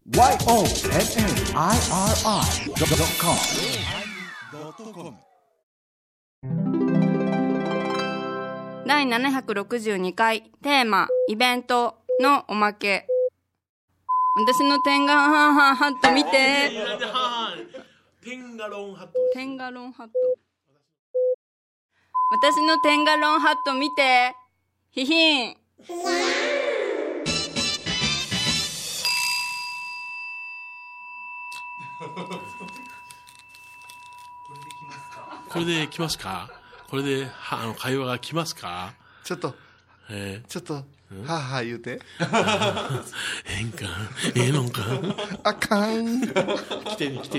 YONNIRI.com 第762回テーマイベントのおまけ。私のテンガロンハット見て。 テンガロンハット。 テンガロンハット。私のテンガロンハット見て。ひひん。 これで来ますか？これで会話が来ますか？ ちょっとはあはあ言うてええんかええのんかあかん来てね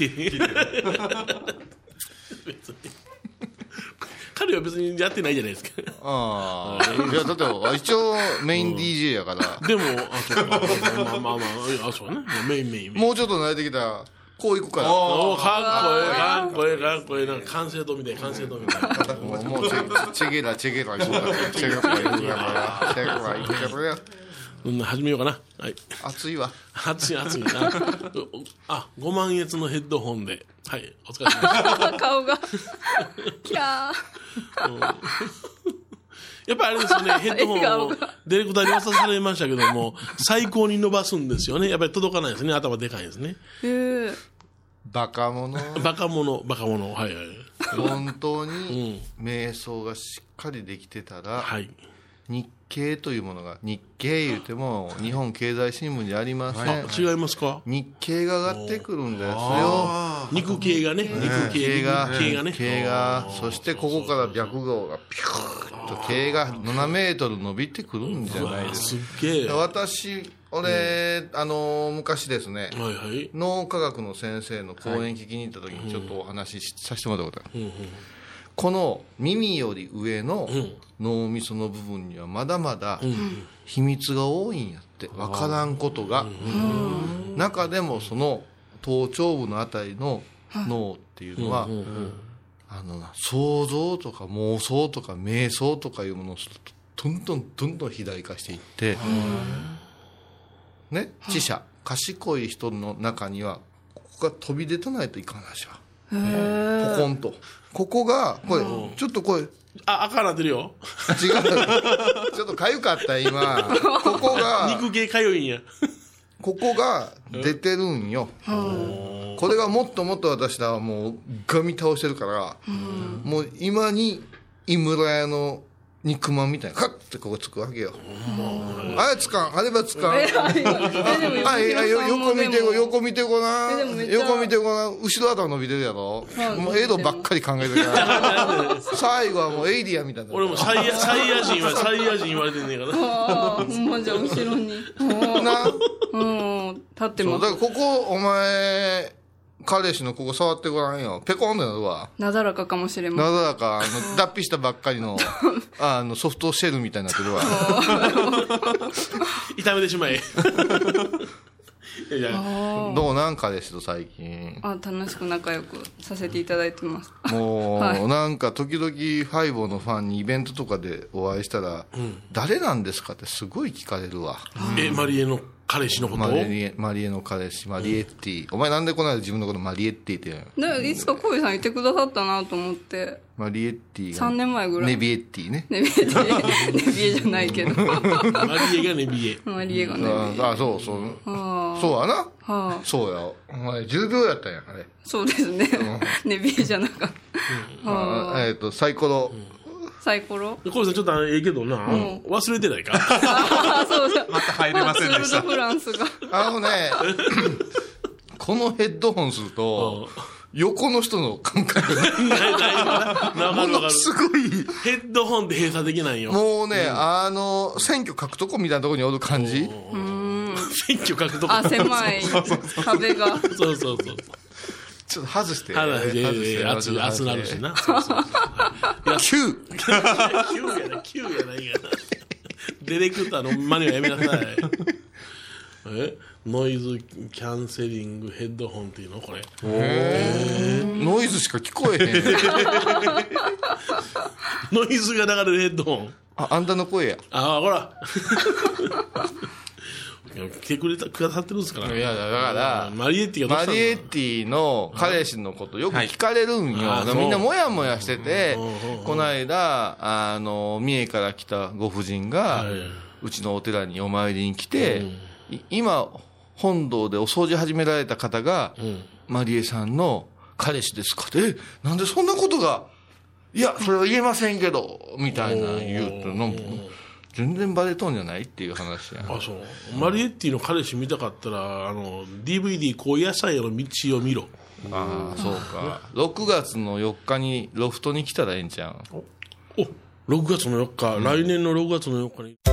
別に彼は別にやってないじゃないですか。 ああいやだって一応メイン DJ やから、 でもそうかまあそうねメインもうちょっと慣れてきたらこういくからおかっこええなんか完成度みたいもうチェゲラ行こうかチェゲラ行くよ始めようかな。はい、 暑いわ暑いな5万円のヘッドホンではいお疲れ様でした顔がキャーやっぱりあれですよね、ヘッドホンをディレクターに渡されましたけども最高に伸ばすんですよね。やっぱり届かないですね。頭でかいですね。 バカ者はい本当に瞑想がしっかりできてたら、 はい、 日経というものが日経言うても日本経済新聞にありません、 違いますか？ 日経が上がってくるんですよ。 肉系がね、 経がそしてここから白号がピューッと経が7メートル伸びてくるんじゃないですか。 すっげえ。 俺昔ですね、 はいはい、 脳科学の先生の講演聞きに行った時にちょっとお話しさせてもらったことがある、この耳より上の脳みその部分にはまだまだ秘密が多いんやって、分からんことが、中でもその頭頂部のあたりの脳っていうのは、想像とか妄想とか瞑想とかいうものをするとどんどん肥大化していって、ね、知者賢い人の中にはここが飛び出たないといかん話はポコンとここがこれちょっとこれ赤なってるよ。 違うちょっとかゆかった今ここが肉系かゆいんや。 ここが出てるんよ。これがもっともっと私らはもうガミ倒してるから、もう今に井村屋の肉まんみたいなカッてここつくわけよ。あれつかんあればつかん横見てごらん後ろ頭伸びてるやろ。もうエドばっかり考えてるから最後はもうエイリアンみたいな。 俺もサイヤ人言われてんねんからほんまじゃ後ろにな立ってます。 だからここお前彼氏のここ触ってごらんよ。ペコンってなるわ。 なだらかかもしれません。 なだらか脱皮したばっかりのソフトシェルみたいになってるわ炒めてしまえどうなん彼氏と最近楽しく仲良くさせていただいてます。 もう、なんか時々ファイボーのファンにイベントとかでお会いしたら、誰なんですかってすごい聞かれるわ。 マリエの彼氏のこと？ マリエの彼氏マリエッティ、お前なんでこの間自分のことマリエッティって言うの？ いつか小井さん言ってくださったなと思って。 マリエッティが 3年前ぐらい。 ネビエッティね。 ネビエじゃないけどマリエがネビエ。 マリエがネビエ。 そうやな、そうやお前10秒やったんやあれ。そうですね、 ネビエじゃなかった。 サイコロサイコロ小井さんちょっとええけどな、忘れてないか？ そうだ、 また入れませんでした。 フランスがこのヘッドホンすると横の人の感覚がものすごいヘッドホンで閉鎖できないよ。 もうね、選挙獲得みたいなところにおる感じ。 選挙獲得狭い壁がそうちょっと外して熱なるしな。 9 やないがな。ディレクターの真似はやめなさい。ノイズキャンセリングヘッドホンっていうのこれ。 ノイズしか聞こえへん。 ノイズが流れるヘッドホン。 あんたの声や。 ほら。 来てくださってるんですから。 いやだからマリエッティがどうしたんだ。 マリエッティの彼氏のことよく聞かれるんよ、 はいみんなもやもやしてて、この間三重から来たご婦人が、うちのお寺にお参りに来て、今本堂でお掃除始められた方が、マリエさんの彼氏ですかって、なんでそんなことが、いやそれは言えませんけどみたいな言うとの全然バレとんじゃないっていう話や。 あ、そう。マリエッティの彼氏見たかったらDVD 高野菜への道を見ろ。 ああそうか。6月の4日にロフトに来たらええんちゃう。 お6月の4日、来年の6月の4日に。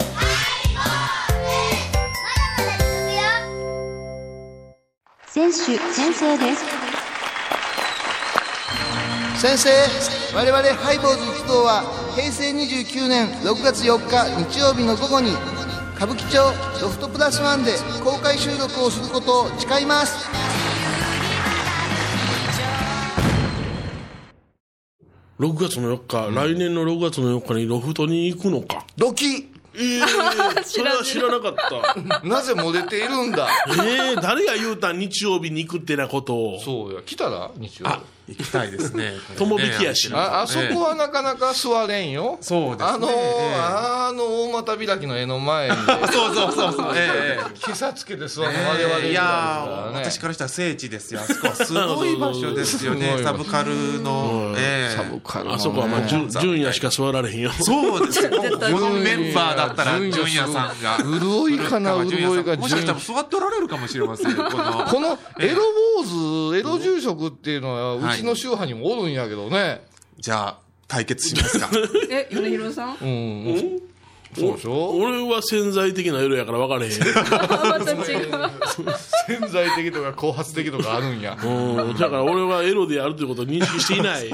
先生です。 先生、我々ハイボーズ一同は平成29年6月4日日曜日の午後に歌舞伎町ロフトプラスワンで公開収録をすることを誓います。 6月の4日、来年の6月の4日にロフトに行くのか。 ドキそれは知らなかったなぜ漏れているんだ。 誰が言うたん日曜日に行くってなことを。 そうや、来たら日曜日行きたいですね。 友引きやし、 あそこはなかなか座れんよ。 そうですね。 大股開きの絵の前にそう膝つけて座るの我々 いや私からしたら聖地ですよ。あそこはすごい場所ですよね。サブカルのサブカルのあそこはまあ純也しか座られへんよ。 そうですよ。このメンバーだったら純也さんが潤いかな、潤いがもしかしたら座っておられるかもしれませんよ。このエロ坊主エロ住職っていうのはうちの宗派にもおるんやけどね。 じゃあ対決しますか。 米広さん。 そうでしょ。 俺は潜在的な色やから分からへん。 また違う。 潜在的とか後発的とかあるんや。 だから俺はエロであるということを認識していない。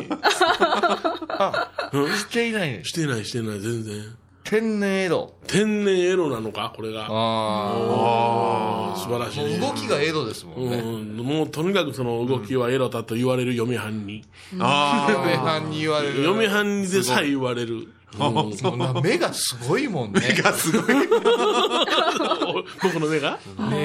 していないね。 してない全然。 天然エロ。 天然エロなのかこれが。素晴らしい、ね。 動きがエロですもんね。 もうとにかくその動きはエロだと言われる嫁はんに。 嫁はんに言われる。 嫁はんにでさえ言われる。 目がすごいもんね。 目がすごい。 僕の目が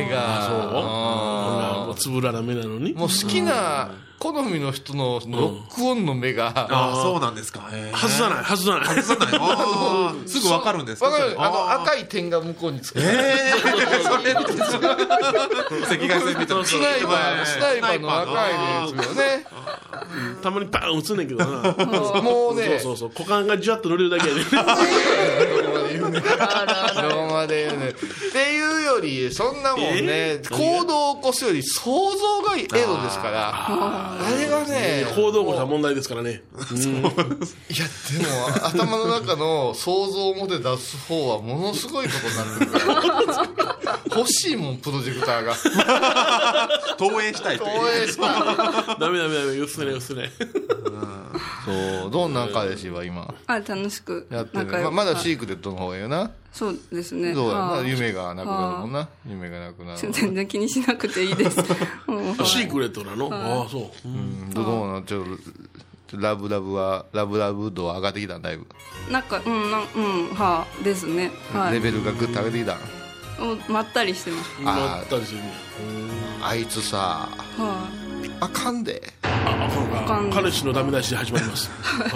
そう 。つぶらな目なのに。 もう好きな好みの人のロックオンの目が。 そうなんですか。 外さない。 すぐ分かるんですか。 分かる。赤い点が向こうにつく。 それ赤外線みたいな。 スナイパーの赤いですよね。 たまにパーン打つねんけどな。 もうね。 そう股間がジュワッと乗れるだけやね。 どこまで言うね。っていうよりそんなもんね、行動を起こすより想像がエロですから、あれがね、 行動起こした問題ですからね。いやでも頭の中の想像を持て出す方はものすごいことになってるから欲しいもん、プロジェクターが。 投影したい。 投影したい。 ダメ薄ね。 そう、どんな彼氏は今楽しくやってる。まだシークレットの方がいいよな。 そうですね。 そうやな、夢がなくなるもんな。夢がなくなる。 全然気にしなくていいです。 シークレットなの。ああそう。 どうなの。ちょっとラブ度は上がってきたんだいぶ。 ですね。 レベルがグッと上がってきた。 まったりしてます。 まったりしてるね。 あいつさ、あかんで。 彼氏のダメ出しで始まります。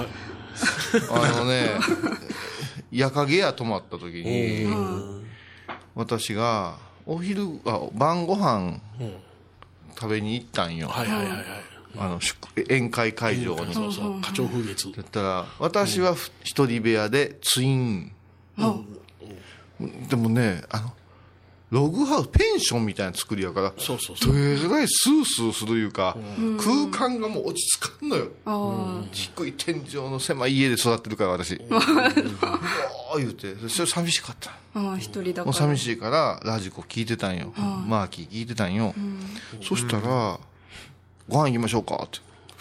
夜影屋泊まった時に、私が晩ご飯食べに行ったんよ。宴会会場に。 そう花鳥風月だったら、私は一人部屋でツイン。でもね、ログハウスペンションみたいな作りやから、 そうどれぐらいスースーするいうか、空間がもう落ち着かんのよ。低い天井の狭い家で育ってるから私。言うて、それ寂しかった。 一人だからもう寂しいからラジコ聞いてたんよ。マーキー聞いてたんよ。そしたら、ご飯行きましょうかって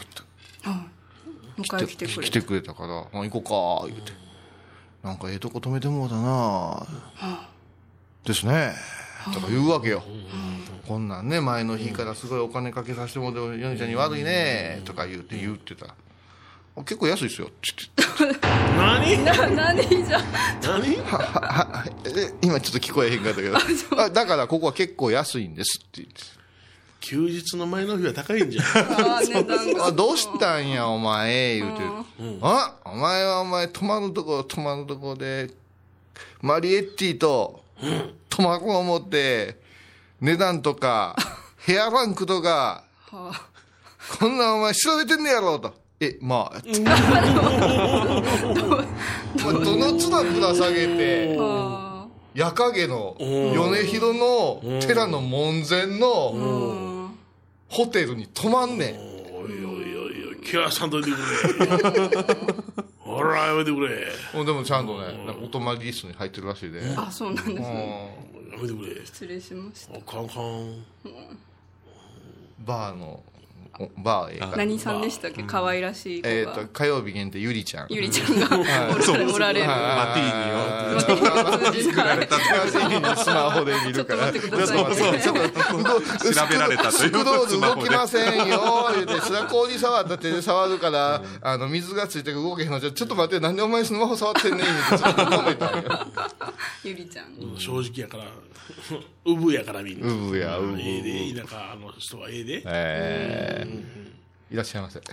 迎え来てくれたから、行こうか言うて、なんかええとこ止めてもうだなですねとか言うわけよ。こんなんね、前の日からすごいお金かけさせてもらってヨネちゃんに悪いねとか言ってた。 結構安いですよ。 何何じゃ何今ちょっと聞こえへんかったけどだからここは結構安いんですって言って、 休日の前の日は高いんじゃん。 値段がどうしたんやお前言うて、お前は泊まるとこでマリエッティと泊まろう思って値段とかヘアランクとかこんなんお前調べてんねやろと。まあどのつだぶら下げて矢影の米広の寺の門前のホテルに泊まんねん。 おいおいおい、ケアさんといてくれ。ほら、やめてくれ。 でもちゃんとね、お泊まりリストに入ってるらしいで。 あ、そうなんですね。 やめてくれ。 失礼しました。 カンカン。 バー何さんでしたっけ、可愛らしい子が。 火曜日限定ゆりちゃん。 ゆりちゃんがおられる。 マティーニを作られたとスマホで見るから。 ちょっと待ってくださいね。 調べられたというスクロール動きませんよ言うて、白氷触った手で触るから水がついて動けへんのじゃ、ちょっと待って、なんでお前スマホ触ってんねん言うてちょっと褒めたんよ。ゆりちゃん正直やからうぶやからみんなええで田舎の人はでいらっしゃいませ。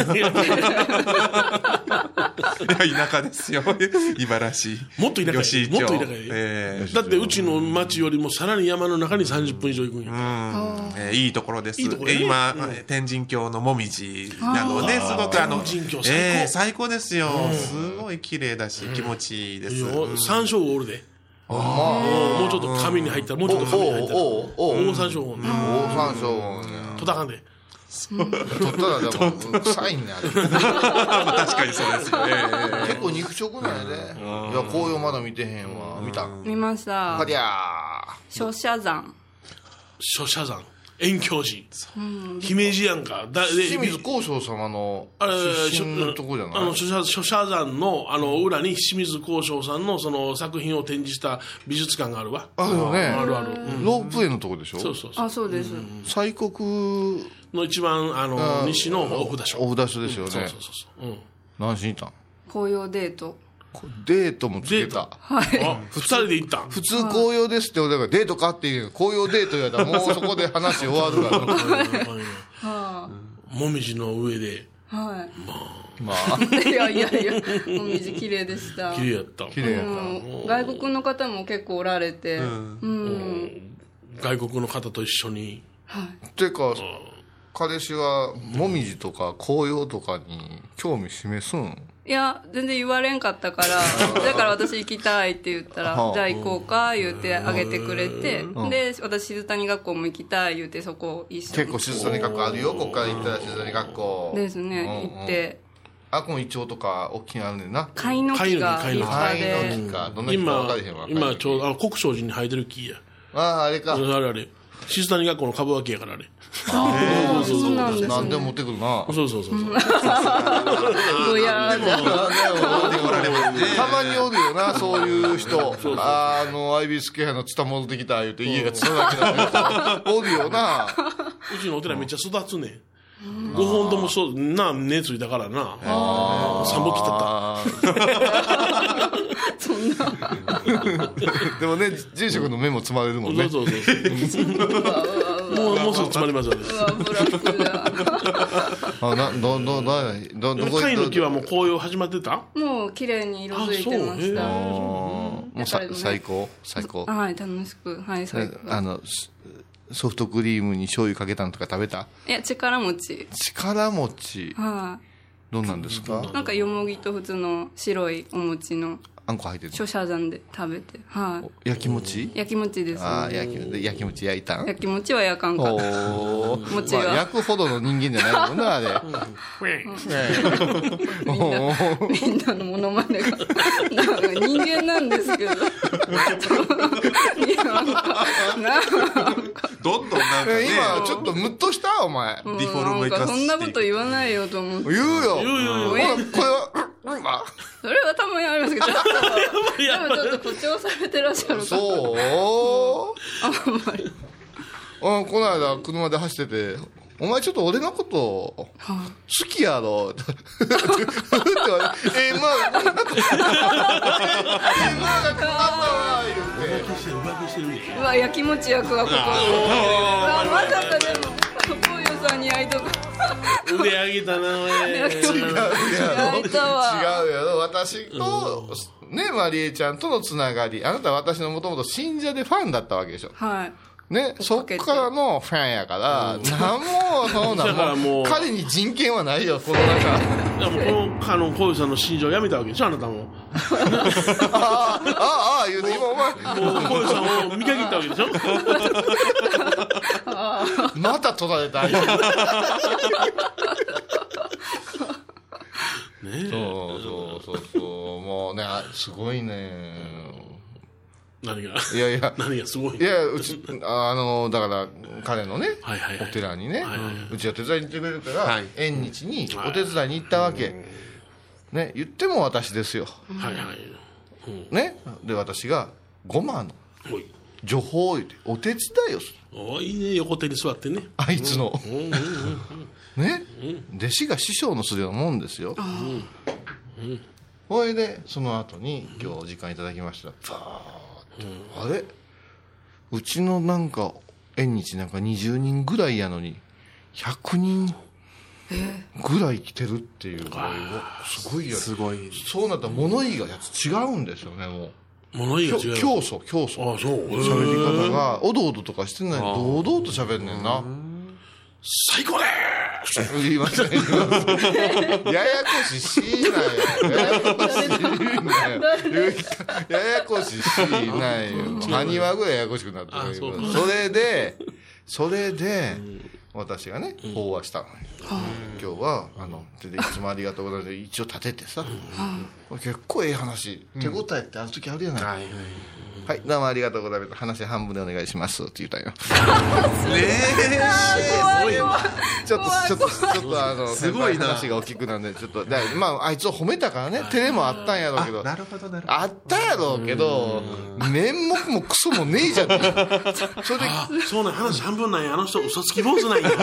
田舎ですよ。茨城。 もっと田舎吉井町。 だってうちの町よりもさらに山の中に30分以上行くんや。 いいところです。 いいところね。 今天神峡のもみじなどね、すごく天神峡最高。 最高ですよ。すごい綺麗だし気持ちいいです。 山椒がおるで。もうちょっと紙に入ったら、もうちょっと紙に入ったら大山椒ね。 大山椒とだかんで取ったらでも臭いんだよ。 確かにそうですよ。 結構肉食なんやで。いや、紅葉まだ見てへんわ。見た？ 見ました。 はりゃー。諸社山。 諸社山。遠鏡寺。姫路やんか。 清水幸昇様の出身のとこじゃない？ 諸社山の裏に清水幸昇さんのその作品を展示した美術館があるわ。 あるよね。 ある。 ロープウェイのとこでしょ？ そう。 あ、そうです。 西国の一番西のお札所。 お札所ですよね。 そう。 何しに行ったん？ 紅葉デート。 デートもつけた。 はい。2人で行ったん？ 普通紅葉ですって俺がデートかっていう、紅葉デートやったらもうそこで話終わるからもみじの上で。 はい。 まあいやもみじ綺麗でした。 綺麗やった。 外国の方も結構おられて、 外国の方と一緒に。 てか彼氏はもみじとか紅葉とかに興味示すん？ いや、全然言われんかったから、だから私行きたいって言ったら、じゃあ行こうか言ってあげてくれて、で、私静谷学校も行きたい言ってそこ一緒に。 結構静谷学校あるよ、こっから行ったら静谷学校。 ですね、行って。 このイチョウとか大きなあるねんな。 貝の木が立派で。 貝の木か。どんな木か分かれへんわ。 今ちょうど国生寺に生えてる木や。 あれか。 あれ。静谷学校の株分けやからあれ。 そうなんですね。 何でも持ってくるな。 そう。 ぼやーじゃたまにおるよな、そういう人。アイビスケアのツタ戻ってきた言うて家がツタだけだけおるよな。 うちのお寺めっちゃ育つねん。5本ともそうな、根ついたからな。3本切ったった。 そんな。 でもね、住職の目も積まれるもんね。 そう。もうすぐ詰まりますよね。貝の木はもう紅葉始まってた？ もう綺麗に色づいてました。 もう最高。 はい、楽しく。はい、最高。 ソフトクリームに醤油かけたのとか食べた？ いや、力餅。 はい。どんなんですか？ なんかよもぎと普通の白いお餅のあんこ入ってる。 諸社山で食べて、はい。 焼き餅？ 焼き餅です。 焼き餅焼いたん？ 焼き餅は焼かんかった。餅は焼くほどの人間じゃないもんなあれ。 みんなのモノマネがなんか人間なんですけど。 どんどんなんかね。 今ちょっとムッとしたお前。 ディフォルメ化して。 そんなこと言わないよと思って。 言うよ。これは。 それはたまにありますけど、でもちょっと誇張されてらっしゃるから。 そう？あんまり。この間車で走ってて、 お前ちょっと俺のこと好きやろって言われてまあがこうなったわ言うて浮気してるうわやきもち焼くわここ。うわまさかでもこういうさんに会いとか。 腕上げたなおい。 焼いたわ。 違うやろ私とねマリエちゃんとのつながり、あなたは私のもともと信者でファンだったわけでしょ。 はいね、そっからのファンやから、なんもそうだからなんもう彼に人権はないよこの中。 でもこのこういうさんの信条やめたわけでしょあなたも。 言うて今お前もうこういうさんを見限ったわけでしょ。 また取られた。 ねそうもうねすごいね。 何がいやいや何がすごい。 いやうちだから彼のね、 はいはいはいお寺にね、 はいはいうちは手伝いに行ってくれるから、 はい縁日にお手伝いに行ったわけ、ね、言っても私ですよ、 はいはいね、で私がゴマのおい情報を言ってお手伝いをするおいいね横手に座ってね。 あいつの、ね、弟子が師匠のするようなもんですよ。ほいでその後に今日お時間いただきましたらあれうちのなんか縁日なんか20人ぐらいやのに100人ぐらい来てるっていうぐらいすごいやすごい。 そうなったら物言いがやつ違うんですよね。もう物言いが違う。 教祖あそう喋り方がおどおどとかしてない堂々と喋んねんな。 最高でーす。 言いましたね。ややこししないよ。ややこしいないよ。ややこししないよ。埴輪ぐらいややこしくなってるけど。それで、私がね、法話したのよ。今日は、いつもありがとうございます。一応立ててさ。結構ええ話。手応えってある時あるやない。はい、どうもありがとうございます。話半分でお願いしますって言ったんよ。ちょっとすごいな話が大きくなんで、ちょっと、まあ、あいつを褒めたからね、照れもあったんやろうけど、 なるほどあったやろうけど、面目もクソもねえじゃん。それで、 そうなん話半分なんや。あの人嘘つき坊主なんや。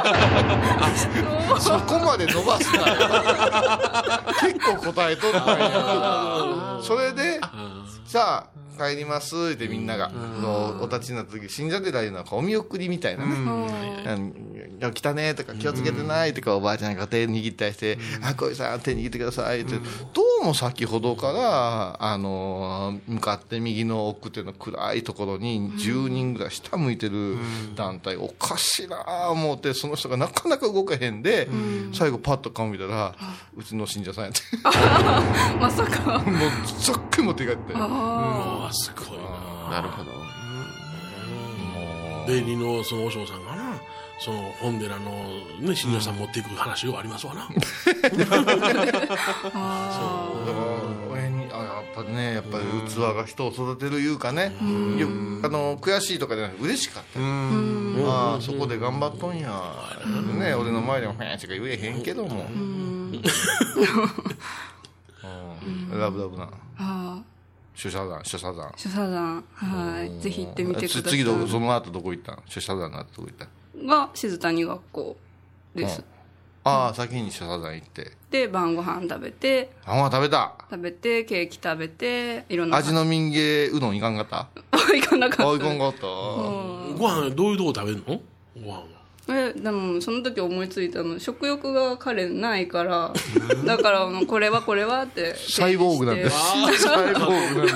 そこまで伸ばすなよ。結構答えとったんや。それで、さあ、帰りますってみんなが、お立ちになった時、信者寺いうのはお見送りみたいなね。来たねとか気をつけてないとかおばあちゃんが手握ったりして、小井さん手握ってくださいって、どうも先ほどから向かって右の奥手の暗いところに10人ぐらい下向いてる団体、おかしいなぁ思って、その人がなかなか動けへんで、最後パッと顔見たらうちの信者さんやってまさかもうざっくり持って帰ってすごいな。 なるほど。 ベリのその和尚さんがな、その本寺のね信者さん持っていく話がありますわな。やっぱり器が人を育てるいうかね、悔しいとかじゃなくて嬉しかった。そこで頑張っとんやね、俺の前でもフェンしか言えへんけども、ラブラブな諸社山、 はい、ぜひ行ってみてください。 次その後どこ行ったの？諸社山の後どこ行ったの？ が静谷学校です。 先に諸社山行ってで晩ご飯食べて晩ご飯食べてケーキ食べていろんな味の民芸うどんいかんかった？ いかなかった。 いかんかった。 ご飯どういうとこ食べるの？ご飯はでもその時思いついたの、食欲が彼ないからだからこれはってサイボーグなんです。サイボーグ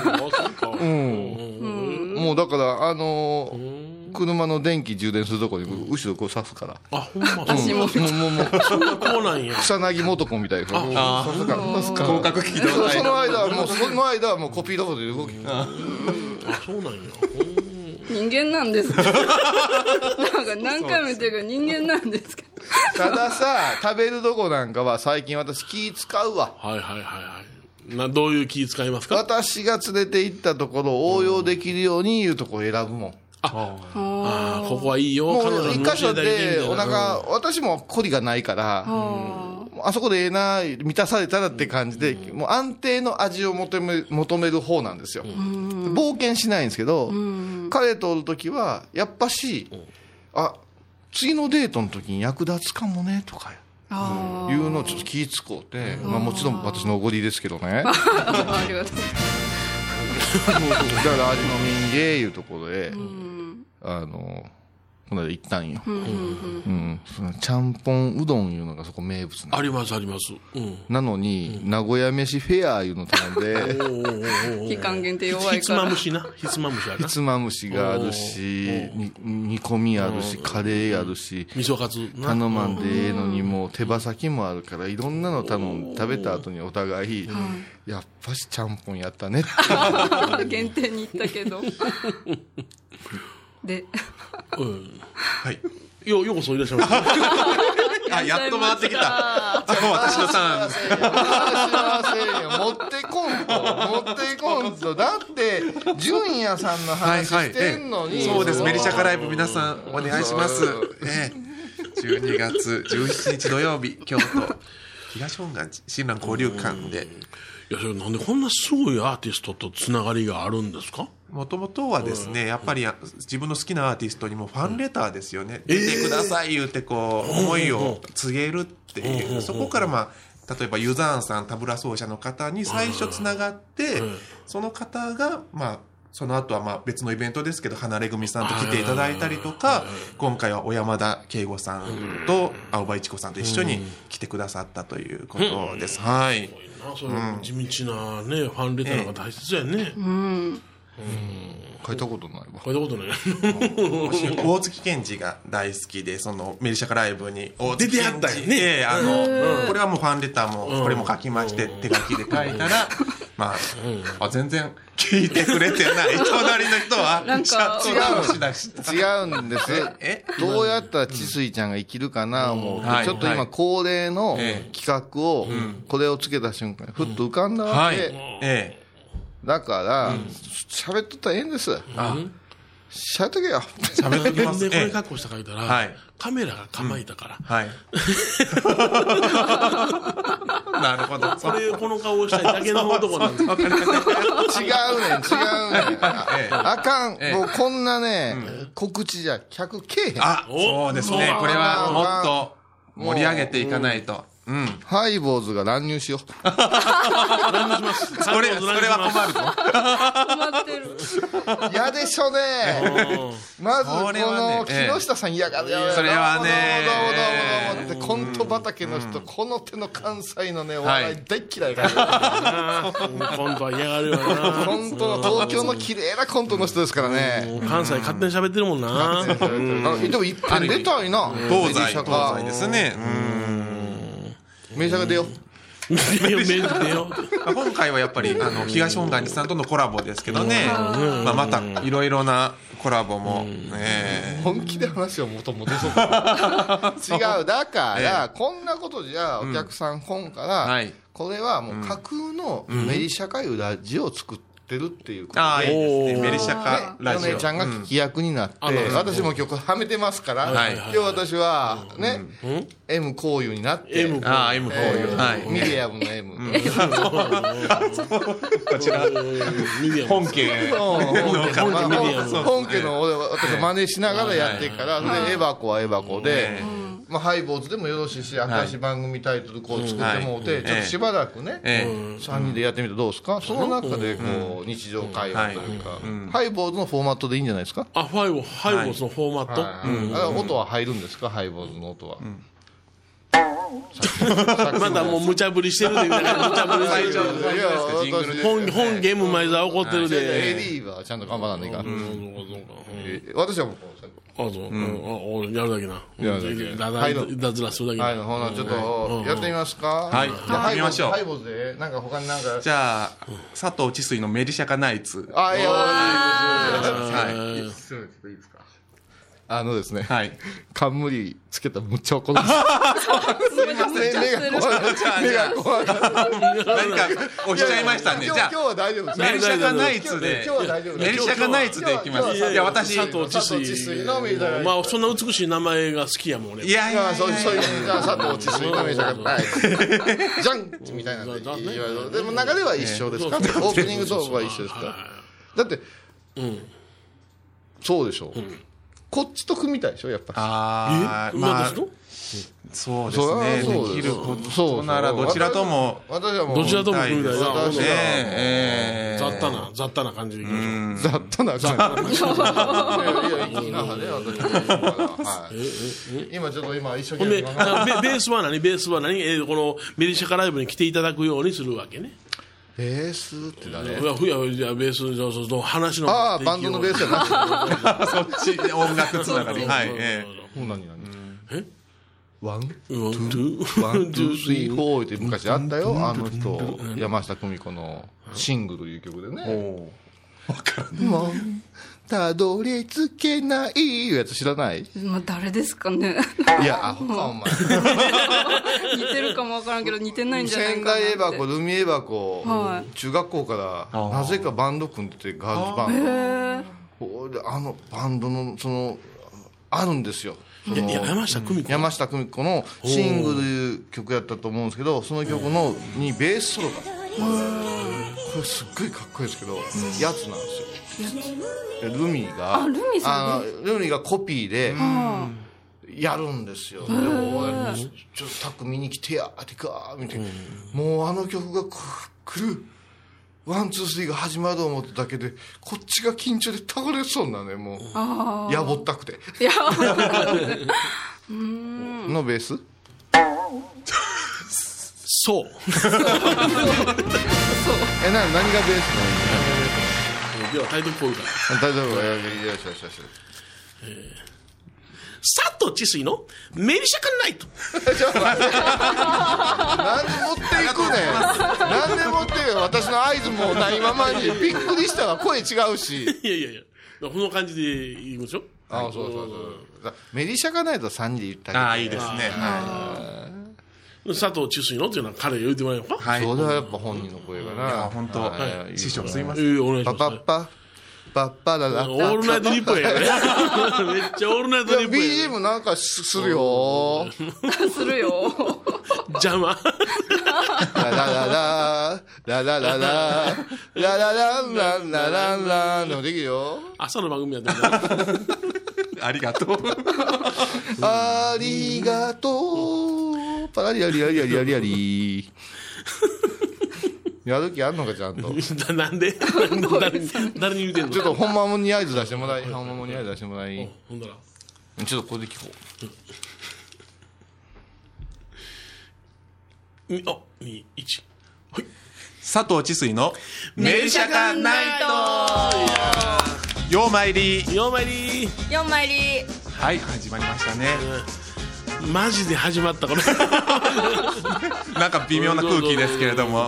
なんだ。もうだから車の電気充電するとこに後ろこう刺すから。 あ、ほんま。 私もそんなこうなんや。 草薙素子みたいな。刺すから。 広角機動隊。 その間はもうコピーロボットで動き。 そうなんや。 人間なんですか？なんか何回も言ってるけど人間なんですか？ たださ、食べるとこなんかは最近私気使うわ。 はい。どういう気使いますか？ 私が連れて行ったところを応用できるようにいうところを選ぶもん。 ここはいいよ。 もう一箇所でお腹、私も懲りがないから、あそこでええな、満たされたらって感じで、もう安定の味を求める方なんですよ。冒険しないんですけど、彼とおるときは、やっぱし、昨次のデートの時に役立つかもねとかいうのをちょっと気ぃ使うて、まあ、もちろん私のおごりですけどねありがとう。 だから味の民芸いうところで、この間行ったんよ、そのちゃんぽんうどんいうのがそこ名物なの。 ありますあります。 なのに、名古屋飯フェアいうの頼んで期間限定弱いひつから。 まむしな。ひつまむしやな。 ひつまむしがあるし、煮込みあるし、カレーあるし、 味噌カツな。 頼まんでええのにもう手羽先もあるからいろんなの頼んで食べた後にお互い、やっぱしちゃんぽんやったねって限定に行ったけど。で、 はい。 ようこそいらっしゃいました。 あ、やっと回ってきた。私のターン。 持ってこんとだって純也さんの話してんのに、 そうです。メリシャカライブ皆さんお願いします。12月17日土曜日、京都東本願寺親鸞交流館で。 いや、それなんでこんなすごいアーティストとつながりがあるんですか？ もともとはですね、やっぱり自分の好きなアーティストにもファンレターですよね。出てください言うてこう、思いを告げるっていう。そこからまあ、例えばユザーンさん、タブラ奏者の方に最初つながって、その方が、まあ、その後はまあ別のイベントですけど、離れ組さんと来ていただいたりとか、今回は小山田圭吾さんと青葉一子さんと一緒に来てくださったということです。はい。 それ地道なね、ファンレターが大切やね。 書いたことないわ。 書いたことない。 大月健二が大好きで、そのメリシャカライブに大出てやったよね。 これはもうファンレターもこれも書きまして、手書きで書いたら、まあ全然聞いてくれてない隣の人はシャットダウンしだして。 違うんです。どうやったら千水ちゃんが生きるかな思うて、ちょっと今恒例の企画を、これをつけた瞬間にふっと浮かんだわけ。だから喋っとったらええんです。喋っとけよ。 喋っときます。 でこれ格好して書いたら、カメラが構えたから。 はい。なるほど。 この顔をしたいだけの男なんです。 違うねん。あかん。もうこんなね、告知じゃ客けえへん。 そうですね。これはもっと盛り上げていかないと。 ハイボーズが乱入しよう。 それは困ると。 困ってる。 嫌でしょね。まずこの木下さん嫌がるよ。 それはね。 どうもってコント畑の人、この手の関西のね、お笑い大嫌いから。 コントは嫌がるよな。 コントの東京の綺麗なコントの人ですからね。 関西勝手に喋ってるもんな。 でも一遍出たいな。 東西ですね。 名車が出よう。 今回はやっぱり東本願寺さんとのコラボですけどね、またいろいろなコラボも、 本気で話を元々そう違う。だからこんなことじゃお客さん来んから、これはもう架空のメリシャカユラジオを作ってるっていうことで、 メリシャカラジオ、 米ちゃんが聞き役になって、私も曲はめてますから、今日私はね、M こういうになって、 M こういう、 ミディアムの M、 こちら本家の私は真似しながらやっていくから、でエバコはエバコで、ハイボーズでもよろしいし、新しい番組タイトルこう作ってもうて、ちょっとしばらくね、3人でやってみてどうですか。その中でこう日常会話というか、ハイボーズのフォーマットでいいんじゃないですか。 ハイボーズのフォーマット。 音は入るんですか、ハイボーズの音は。 まだもう無茶ぶりしてるで、無茶ぶりしてる。本ゲーム前座怒ってるで。 AD はちゃんと頑張らないか。私はもうやるだけな。いたずらするだけ。 はい、ほなちょっとやってみますか。 はい、やってみましょう。 ハイボーズでなんか他になんか。 じゃあ佐藤千水のメリシャカナイツ。 はい。 はい。 いいですか。ですね、冠つけたらむっちゃ怒るんです。目が怖い。何か押しちゃいましたね。じゃあ今日は大丈夫です。 メリシャカナイツで。メリシャカナイツでいきます。いや私佐藤千水のまあそんな美しい名前が好きやもん俺。 いやそういう佐藤千水のメリシャカナイツ。ジャンみたいなでも中では一緒ですか。オープニングトークは一緒ですか。だってそうでしょ。 こっちと組みたいでしょやっぱ。 まあそうですね。できることならどちらとも私はもうどちらとも組みたいな。雑多な感じでいきましょう。 雑多な感じ。いやいいなね私。今ちょっと一生懸命。 ベースは何このメリシャカライブに来ていただくようにするわけね。 ベースって誰？ いやベースそう話のバンドのベースやな。 そっち音楽つながり。はい。 もう何？ワン、ツー、 スリー、フォーって昔あったよ、あの人、山下久美子のシングルいう曲でね。 わかる。 もう、たどり着けないいうやつ知らない？ まあ、誰ですかね。 いや、アホか、お前。 似てるかもわからんけど、似てないんじゃないかなって。 仙台エバコ、ルミエバコ、中学校からなぜかバンド組んでて、ガールズバンド。あのバンドの、あるんですよ。 山下久美子のシングル曲やったと思うんですけど、その曲にベースソロがこれすっごいかっこいいですけど、やつなんですよ。ルミがコピーでやるんですよ。でもちょっとタック見に来てやってか見て、もうあの曲が来るワンツースリーが始まると思っただけでこっちが緊張で倒れそうなね、もうやぼったくてのベースそう何がベースなの？ ではタイトルコールからタイトルコールよし佐藤治水のメリシャカナイト。 なんで持っていくねん。なんで持っていく。私の合図もないままにびっくりしたわ。声違うし。 いやこの感じで言いましょう。 そうメリシャカナイト3人で言ったけど。いいですね。 佐藤治水のっていうのは彼言うてもらえようか。 それはやっぱ本人の声がな。 本当。師匠すいません。 お願いします。 パッパララオールナイトニッポンやね。めっちゃオールナイトニッポンや。 BGM なんかするよ。 するよ。 邪魔。 ラララララララララララララでもできるよ。 朝の番組やってるありがとう。 ありがとう。パラリアリアリアリアリアリ。やる気あんのかちゃんと。 なんで誰に言うてんの？ ちょっと本間もに合図出してもらい。ほんだらちょっとこれで聞こう。2、1。はい。 佐藤治水のメリシャカナイト。ようまいり。はい、始まりましたね。 マジで始まったこれ。 なんか微妙な空気ですけれども、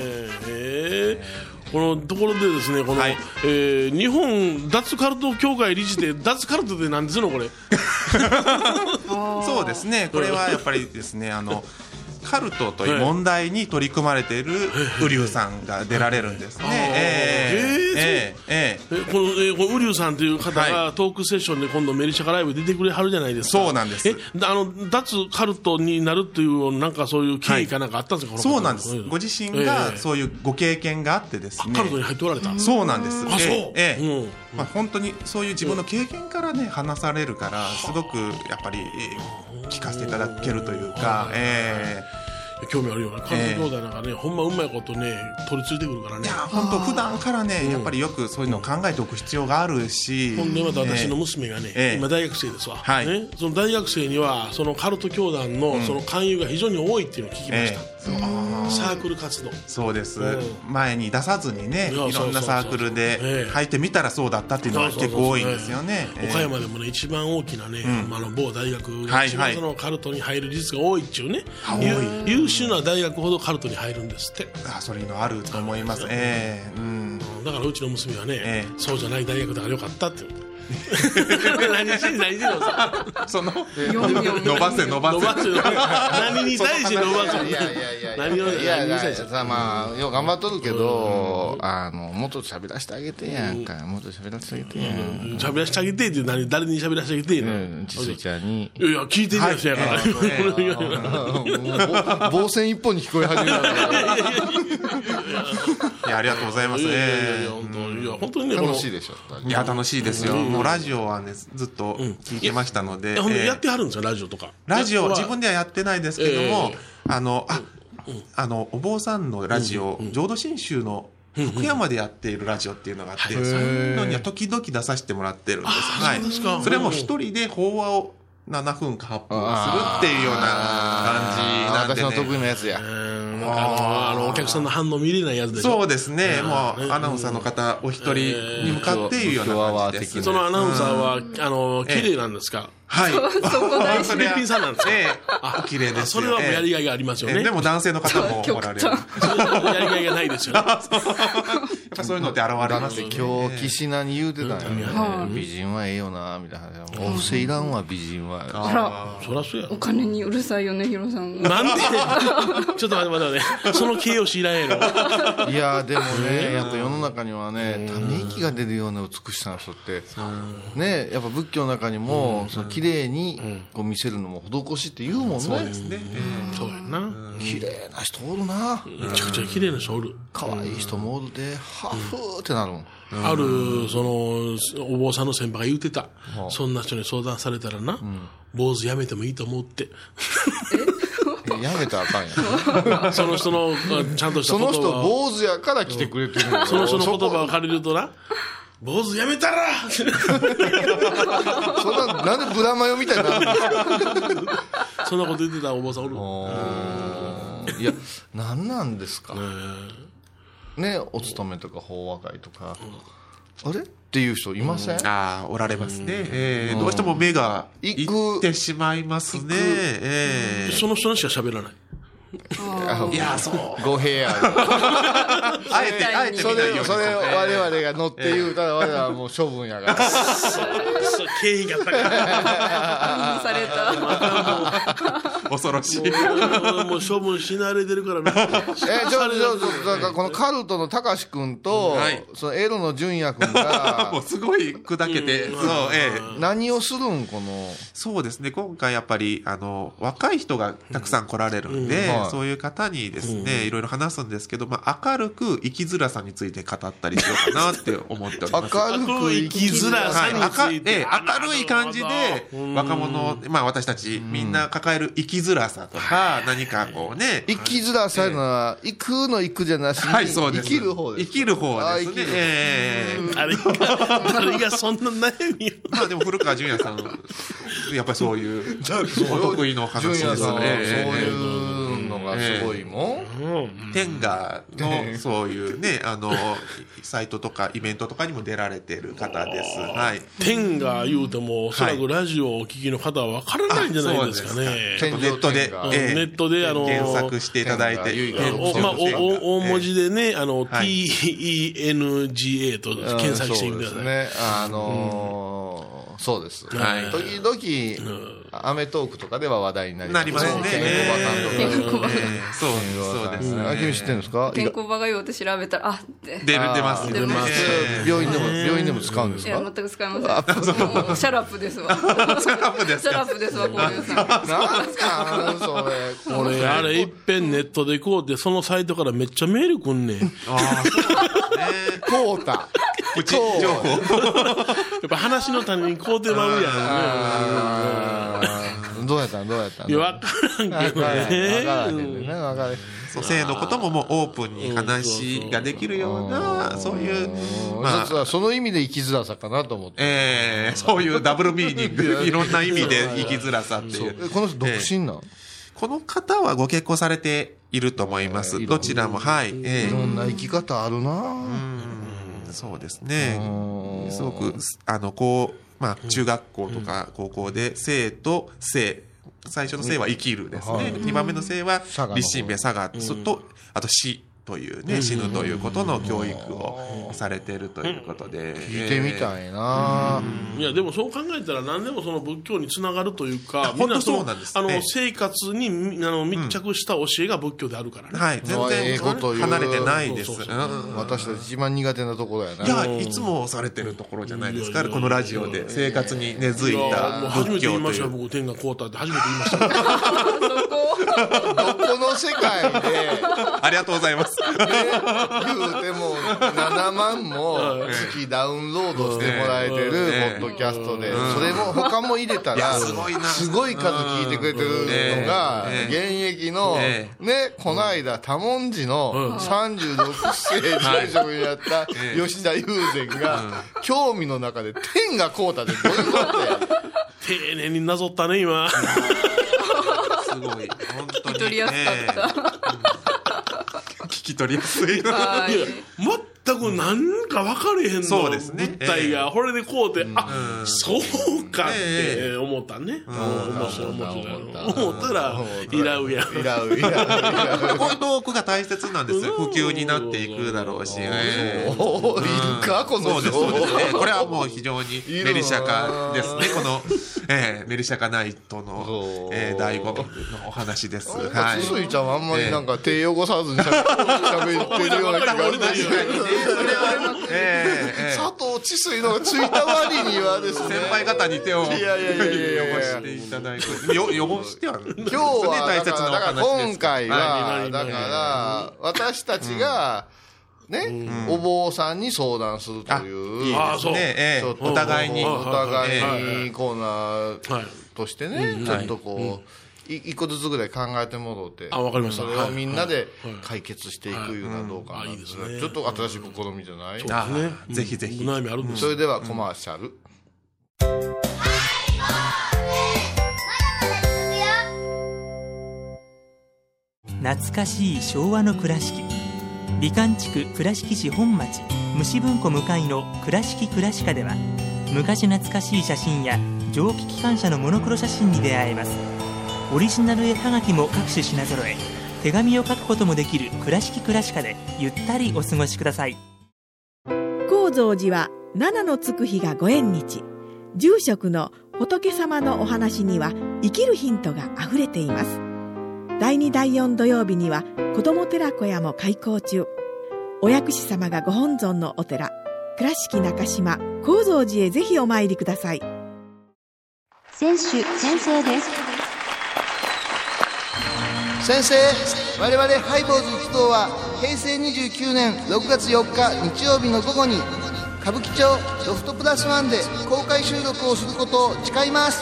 このところでですね、この、日本脱カルト協会理事で脱カルトで何ですのこれ。 そうですね、これはやっぱりですね、カルトという問題に取り組まれているウリュウさんが出られるんですね。 このウリュウさんという方がトークセッションで今度メリシャカライブ出てくれはるじゃないですか。 そうなんです。 脱カルトになるというなんかそういう経緯かなんかあったんですか？ そうなんです。ご自身がそういうご経験があってですね。 カルトに入っておられた。 そうなんです。 あ、そう。 本当にそういう自分の経験からね話されるからすごくやっぱり聞かせていただけるというか。 興味あるよね。カルト兄弟なんかね、ほんまうまいことね取り付いてくるからね。 いや本当普段からねやっぱりよくそういうのを考えておく必要があるし。 ほんでまた私の娘がね、今大学生ですわ。ね、その大学生にはそのカルト教団のその勧誘が非常に多いっていうのを聞きました。サークル活動。 そうです。前に出さずにねいろんなサークルで入ってみたらそうだったっていうのは結構多いんですよね。 岡山でもね一番大きなね某大学が一番そのカルトに入る率が多いっていうね。優秀な大学ほどカルトに入るんですって。 それのあると思います。だからうちの娘はね、そうじゃない大学だからよかったって。何してんのその伸ばせ何に対して伸ばせ何に対してまあよう頑張っとるけどもっと喋らせてあげてやんか。もっと喋らせてあげてやん。 喋らせてあげてって誰に喋らせてあげてんの？ ちすいちゃんに。 いや聞いてるやつやから防線一本に聞こえ始めた。 いやありがとうございます。 いや本当にね楽しいでしょ。 いや楽しいですよ。 もうラジオはねずっと聞いてましたので、 やってはるんですよラジオとか。 ラジオ自分ではやってないですけども、お坊さんのラジオ、浄土真宗の福山でやっているラジオっていうのがあって、そういうのには時々出させてもらってるんです。はい。それも一人で法話を7分か8分するっていうような感じなんでね。 私の得意なやつや。 お客さんの反応見れないやつでしょ。 そうですね。もうアナウンサーの方お一人に向かっていうような感じです。 そのアナウンサーは綺麗なんですか？ はい。 そこ大事。 べっぴんさんなんですか？ お綺麗です。 それはもうやりがいがありますよね。 でも男性の方もおられる。 やりがいがないですよね。 やっぱそういうのって現れますね。 今日岸名に言うてたんやね。美人はええよなみたいな。お布施いらんわ美人は。 あら、 そらそうや。 お金にうるさいよねヒロさん。 なんで？ちょっと待って。その形容詞いらんやろ。 いやでもね、やっぱ世の中にはね、ため息が出るような美しさの人ってね、やっぱ仏教の中にもその綺麗にこう見せるのも施しって言うもんね。 そうですね。 そうやな。 綺麗な人おるな。 めちゃくちゃ綺麗な人おる。 可愛い人もおるで、ハフーってなるもん。 あるそのお坊さんの先輩が言ってた。そんな人に相談されたらな、坊主やめてもいいと思って。 やめたらあかんやん。 その人のちゃんとした言葉を。 その人坊主やから来てくれてるの。 その人の言葉を借りるとな、坊主やめたらそんな、なんでブラマヨみたいになるんですか。 そんなこと言ってたお坊さんおる。 いや、なんなんですかね、お勤めとか法話会とか、あれっていう人いません？ ああ、おられますね。どうしても目がいってしまいますね。 その人にしか喋らない。 いや、そう。 語弊ある。 あえてそれ我々が乗って言うたら我々はもう処分やから。 敬意が高い。 された。 恐ろしい。 もう処分し慣れてるからな。 このカルトの高志くんと、そのエロの純也くんが、 もうすごい砕けて、 何をするんこの。 そうですね。今回やっぱり、若い人がたくさん来られるんで、そういう方にですね、いろいろ話すんですけど、明るく生きづらさについて語ったりしようかなって思っております。 明るく生きづらさについて。 明るい感じで、若者、私たちみんな抱える生きづらさとか、何かこうね。 生きづらさいうのは、行くの行くじゃなしに、生きる方です。 生きる方ですね。 誰がそんな悩みを。でも古川純也さん、やっぱりそういう、お得意の話ですね。 そういうのがすごいもん。 天下のそういうね、サイトとかイベントとかにも出られている方です。はい。 天下言うても、おそらくラジオをお聞きの方は分からないんじゃないですかね。 ネットで検索していただいて、 大文字でね、TENGA と検索してみてください。 そうです。時々、アメトークとかでは話題になりますね。 ケンコバさんとか。そうです。 君知ってるんですか？ ケンコバがよって調べたら、って。 出ます。 病院でも使うんですか？ いや、全く使いません。シャラップですわ。シャラップですわ、こういうさん。 なんすかそれ。 俺、あれ、いっぺんネットでこうて、そのサイトからめっちゃメールくんねん。 こうた。 プチ情報。 やっぱ話の種にこうてまうやん。どうやったんいや、わからんけどね。 性のことももうオープンに話ができるような、そういう、 実はその意味で生きづらさかなと思って。 そういうダブルミーニング、いろんな意味で生きづらさっていう。 この人独身なん？ この方はご結婚されていると思います。どちらも、はい。 いろんな生き方あるな。 そうですね。すごく、中学校とか高校で、生と生。最初の生は生きるですね。2番目の生は、立身名、佐賀と、あと死というね、死ぬということの教育をされているということで。 聞いてみたいな。 いや、でもそう考えたら何でもその仏教につながるというか、 みんなそうなんです。 生活に密着した教えが仏教であるからね。 はい、全然離れてないです。 私たち一番苦手なところやな。 いや、いつもされてるところじゃないですか、このラジオで生活に根付いた仏教という。 初めて言いましたよ、僕、天がこうたって初めて言いました。 どこの世界でありがとうございます。 言うても7万も月ダウンロードしてもらえてるポッドキャストで、それも他も入れたらすごい数聞いてくれてるのが現役のね、この間多文字の36世住職になった吉田友禅が興味の中で天がこうたでどういうことや。 丁寧になぞったね今。 すごい本当に聞き取りやすかった。 聞き取りやすい。 はい。 全く何か分かれへんの、 そうですね、 物体がこれでこうて、あ、そうかって思ったね。面白い思ったらいらうやん。 こういうトークが大切なんですよ。普及になっていくだろうし。いるかこのそうですね。これはもう非常にメリシャカですね。このメリシャカナイトの醍醐味のお話です。 はい。ついちゃんはあんまりなんか手汚さずに喋ってるような気がする。佐藤治水のがついた割にはですね、 先輩方に手を汚していただいて、汚しては今日は大切なお話です。今回はだから私たちがね、お坊さんに相談するという、 お互いにコーナーとしてね、ちょっとこう一個ずつぐらい考えてもろうて、 わかりました。 それをみんなで解決していくいうのはどうかな。ちょっと新しい試みじゃない？ そうですね。 ぜひぜひ。 悩みあるんです。 それではコマーシャル。 懐かしい昭和の倉敷。美観地区倉敷市本町虫文庫向かいの倉敷倉歯科では、昔懐かしい写真や蒸気機関車のモノクロ写真に出会えます。オリジナル絵はがきも各種品揃え、手紙を書くこともできる倉敷倉歯科でゆったりお過ごしください。 高蔵寺は七のつく日がご縁日。住職の仏様のお話には生きるヒントがあふれています。第2第4土曜日には子ども寺小屋も開校中。お薬師様がご本尊のお寺、倉敷中島・高蔵寺へぜひお参りください。 選手先生です。 先生、我々ハイボーズ一同は平成29年6月4日日曜日の午後に歌舞伎町ロフトプラスワンで公開収録をすることを誓います。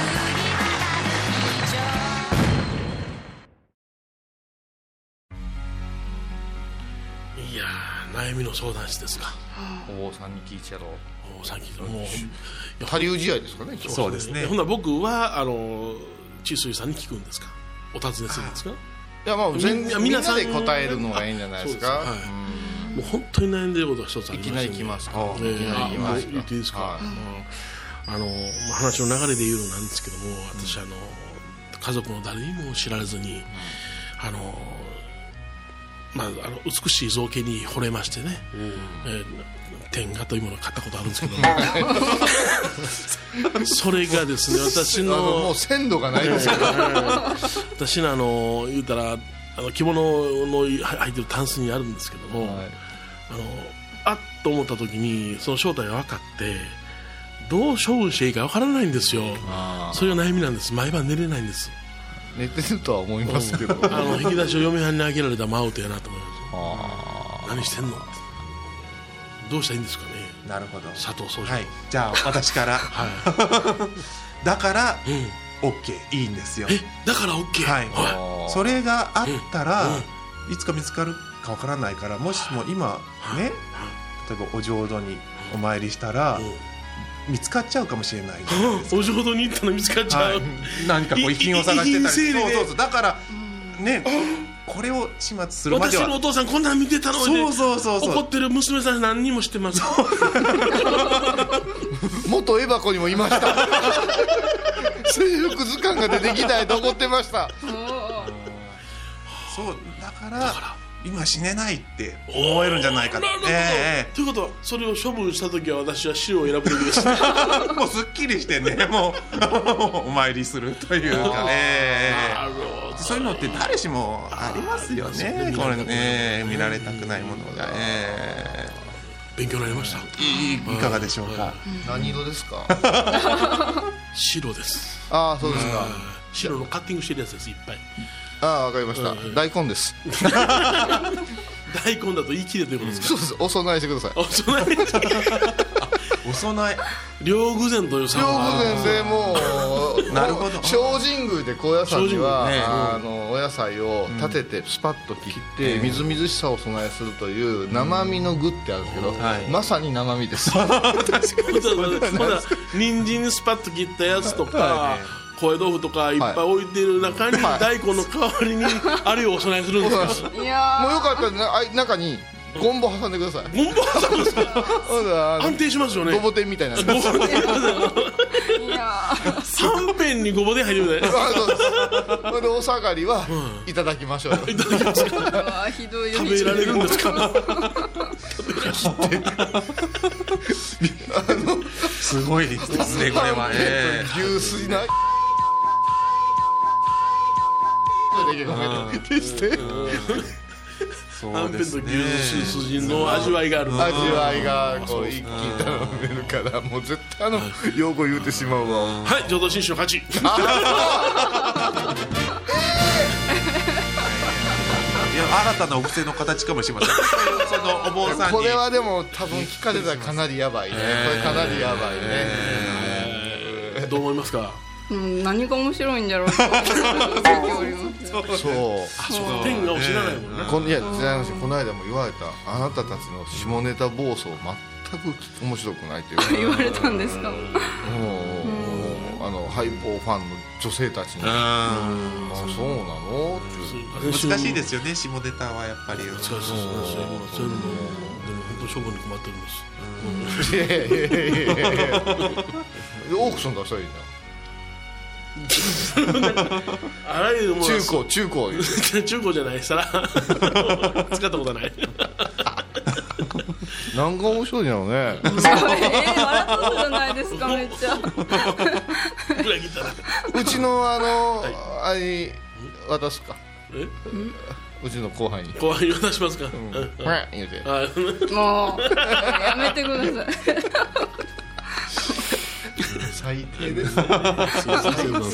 いやー、悩みの相談室ですか。 お坊さんに聞いちゃろう。 お坊さんに聞いちゃろう。もう他流試合ですかね。 そうですね。 ほんなら僕は治水さんに聞くんですか。お尋ねするんですか。 いや、まあみんなで答えるのがいいんじゃないですか。 もう本当に悩んでることが一つありまして、いきなり来ますか。 いきなり来ますか。言っていいですか。話の流れで言うのなんですけども、私家族の誰にも知られずに美しい造形に惚れましてね、天下というものを買ったことあるんですけどもそれがですね、私のもう鮮度がないですけど私の言うたら着物の入ってるタンスにあるんですけども、あっと思った時にその正体が分かってどう処分していいか分からないんですよ。それが悩みなんです。毎晩寝れないんです。 寝てるとは思いますけど、 引き出しを嫁はんにあげられたマウトやなと思います。何してんのってどうしたらいいんですかね。 なるほど。 佐藤総司、 じゃあ私からだから、OK いいんですよ。 だから OK、 それがあったら、いつか見つかるかわからないから、もしも今ね、例えばお浄土にお参りしたら、見つかっちゃうかもしれないじゃないですか。 お浄土に行ったら見つかっちゃう、 何かこう遺品を探してたり、そうだからね、これを始末するまでは、 私のお父さんこんなん見てたのに、怒ってる娘さん何人も知ってます元エバコにもいました制服図鑑が出てきたいと怒ってました。 そうだから今死ねないって思えるんじゃないかと。 ということは、それを処分したときは私は死を選ぶべきですもうすっきりしてね、もうお参りするというかね、そういうのって誰しもありますよね。これね、見られたくないものが、 勉強になりました。 いかがでしょうか。 何色ですか。 白です。 ああ、そうですか。 白のカッティングしてるやつです。いっぱいわかりました、大根です。 大根だと言い切れということですか。 そうです、お供えしてください。 お供えお供え両具膳という両具膳でもうなるほど。 精進宮で高野山には、お野菜を立ててスパッと切ってみずみずしさをお供えするという生身の具ってあるんですけど、まさに生身です。 確かに人参スパッと切ったやつとか、高野豆腐とかいっぱい置いてる中に、大根の代わりにあれをお供えするんですか。 いやもうよかったら中にゴンボ挟んでください。 ゴンボ挟むんですか。安定しますよね。 ごぼ天みたいな。 いや3辺にごぼ天入るよね。 それでお下がりはいただきましょうよ。 いただきますか。 ひどい。 食べられるんですか。 すごいですねこれは。 牛すじなはんぺんと牛すじの味わいがある。 味わいがこう一気に頼めるから、もう絶対用語言うてしまうわ。 はい、浄土真宗の勝ち。 新たなお布施の形かもしれません。そのお坊さんにこれはでも多分聞かれたらかなりやばいね。これかなりやばいね。 どう思いますか。 何が面白いんだろうと思っております。 そう天がを知らないもんね。 いや、この間も言われた、あなたたちの下ネタ暴走全く面白くないという言われたんですか。 ハイポーファンの女性たちに、あ、そうなのって難しいですよね、下ネタはやっぱり。 難しいですね。そういうのもでも本当処分に困ってるんです。 いやオークション出したらいいじゃん。 あらゆるもの中古中古じゃないさら使ったことない。 なんか面白いんやろうね。 笑ったじゃないですか、めっちゃ。 うちのあれ渡すか。うちの後輩に渡しますか。 言うて。 もうやめてください。 最低ですね。会話が最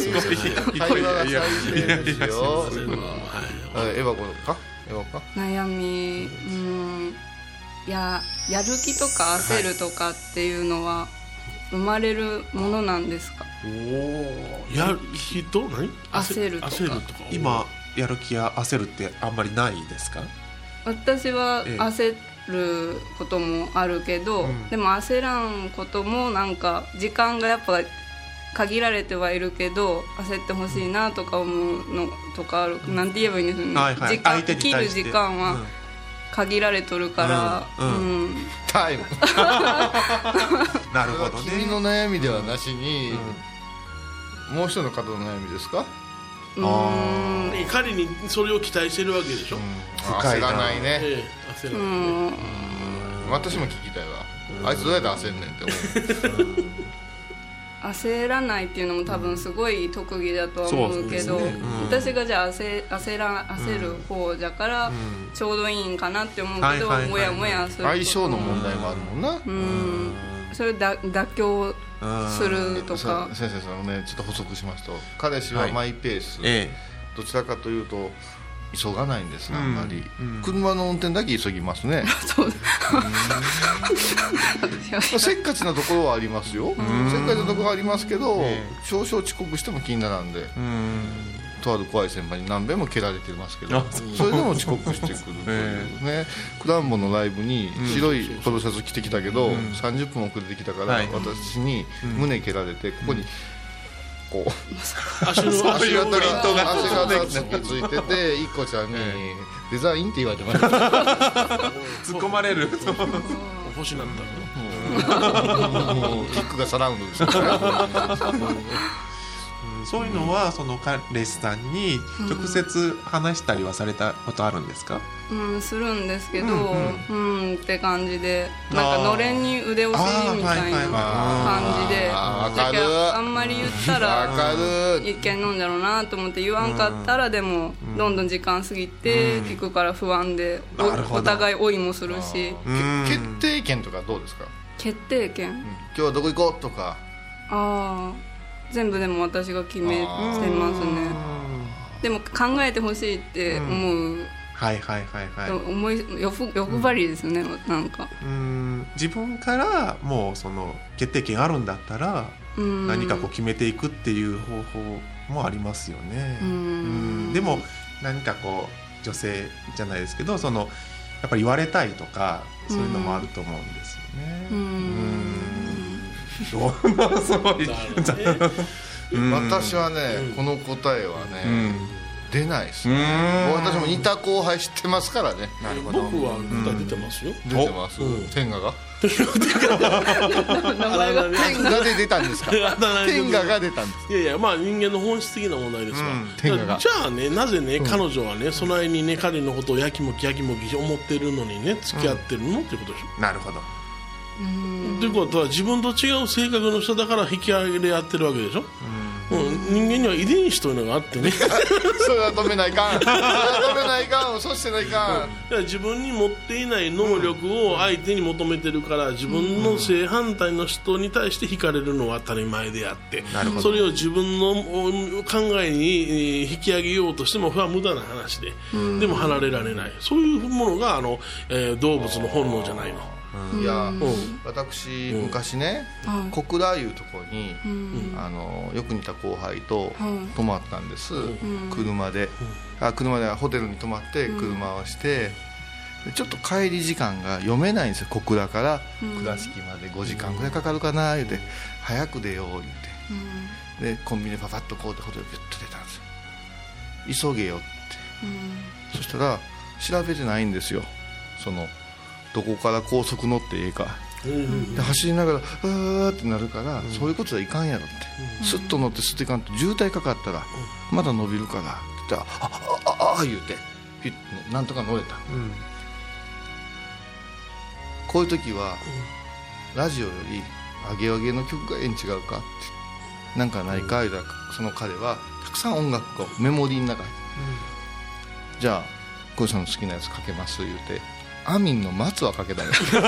低ですよ。エヴァか。 悩み、やる気とか焦るとかっていうのは生まれるものなんですか。 やる気と何？ 焦るとか。 今やる気や焦るってあんまりないですか。 私は焦ることもあるけど、でも焦らんこともなんか時間がやっぱ限られてはいるけど、焦ってほしいなとか思うのとかある。なんて言えばいいんですよね。生きる時間は限られとるから、 タイム。 なるほどね。 君の悩みではなしに、もう一人の方の悩みですか。 彼にそれを期待してるわけでしょ。 焦らないね。 焦らないね。 私も聞きたいわ。あいつどうやって焦んねんって思う。 焦らないっていうのも多分すごい特技だとは思うけど、私がじゃあ焦る方じゃからちょうどいいんかなって思うけど、もやもやする。 相性の問題もあるもんな。 それ妥協するとか。 先生さんね、ちょっと補足しますと、彼氏はマイペース、どちらかというと急がないんです、あんまり。車の運転だけ急ぎますね。せっかちなところはありますよ。せっかちなところはありますけど、少々遅刻しても気にならんで、とある怖い先輩に何べんも蹴られてますけど、それでも遅刻してくるというね。クランボのライブに白いポロシャツ着てきたけど、30分遅れてきたから私に胸蹴られて、ここにこう足型がついてて、いっこちゃんにデザインって言われてました。 突っ込まれる。 星なんだ。 キックがサラウンドですからね。 そういうのはその彼氏さんに直接話したりはされたことあるんですか。 するんですけど、って感じで、なんかのれんに腕押しみたいな感じで、あんまり言ったらいけんのんだろうなと思って言わんかったら、でもどんどん時間過ぎていくから不安で、お互い追いもするし。 決定権とかどうですか。 決定権、 今日はどこ行こうとか。 全部でも私が決めてますね。 でも考えてほしいって思う、 はいはいはいはい、 欲張りですね、なんか自分からもうその決定権あるんだったら何かこう決めていくっていう方法もありますよね。でも何かこう女性じゃないですけど、そのやっぱり言われたいとかそういうのもあると思うんですよね。 私はね、この答えはね、出ないです。私も似た後輩知ってますからね。 僕は歌出てますよ。 出てます。天下が名前が天下で出たんですか。天下が出たんです。 いやいや、まあ人間の本質的な問題ですから。じゃあね、なぜね彼女はねその間にね彼のことをやきもきやきもき思ってるのにね付き合ってるのっていうことでしょ。 なるほど。 ということは自分と違う性格の人だから引き上げ合ってるわけでしょ。人間には遺伝子というのがあってねそれは止めないかん止めないかんそうしてないかん。 自分に持っていない能力を相手に求めてるから、自分の正反対の人に対して惹かれるのは当たり前であって、それを自分の考えに引き上げようとしてもそれは無駄な話で、でも離れられない、そういうものが動物の本能じゃないの。 いや、私昔ね、小倉いうところによく似た後輩と泊まったんです。車でホテルに泊まって車をして、ちょっと帰り時間が読めないんですよ。小倉から倉敷まで5時間ぐらいかかるかな言うて、早く出よう言うて、でコンビニでパパッとこうてホテルピュッと出たんですよ。急げよって、そしたら調べてないんですよ。そのどこから高速乗ってええか、で走りながらうーってなるから、そういうことはいかんやろって、スッと乗ってスッといかんと渋滞かかったらまだ伸びるからって言ったらあ言うてピュッとなんとか乗れた、こういう時はラジオよりアゲアゲの曲がええん違うかって、なんかないか言うたら、その彼はたくさん音楽がメモリーの中に、じゃあ小石さんの好きなやつかけます言うて、アミンの松はかけたね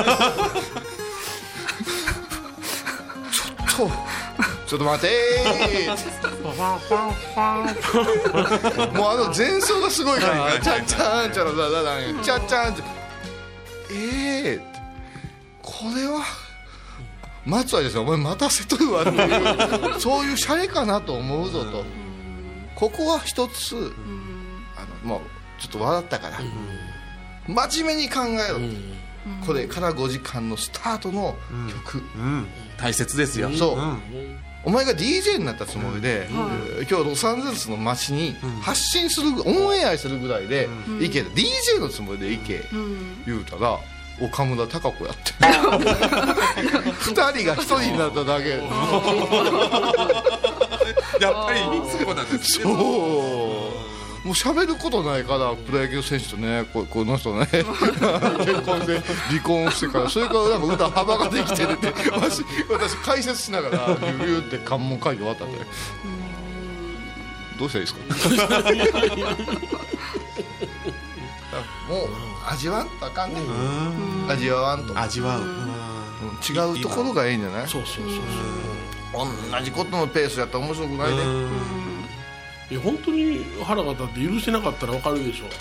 ちょっと待てーもう前奏がすごいからチャッチャンチャラダダダンチャッチャンってこれは松はですね、お前待たせとるわっていうそういうシャレかなと思うぞと、ここは一つもうちょっと笑ったから、真面目に考えろ、これから5時間のスタートの曲、 大切ですよ。 そう、お前が DJ になったつもりで、今日ロサンゼルスの街に発信する、オンエアするぐらいで行け、DJ のつもりで行け、言うたら岡村孝子やって2人が1人になっただけやっぱりそうなんですね。 もう喋ることないから、プロ野球選手とね、この人ね結婚で離婚してから、それからなんか歌幅ができてるって私解説しながらビューって関門会議終わったんで、どうしたらいいですかもう味わんとあかんね、味わわんと味わう、 違うところがいいんじゃない。 そう同じことのペースやったら面白くないね。 いや本当に腹が立って許せなかったら分かるでしょ。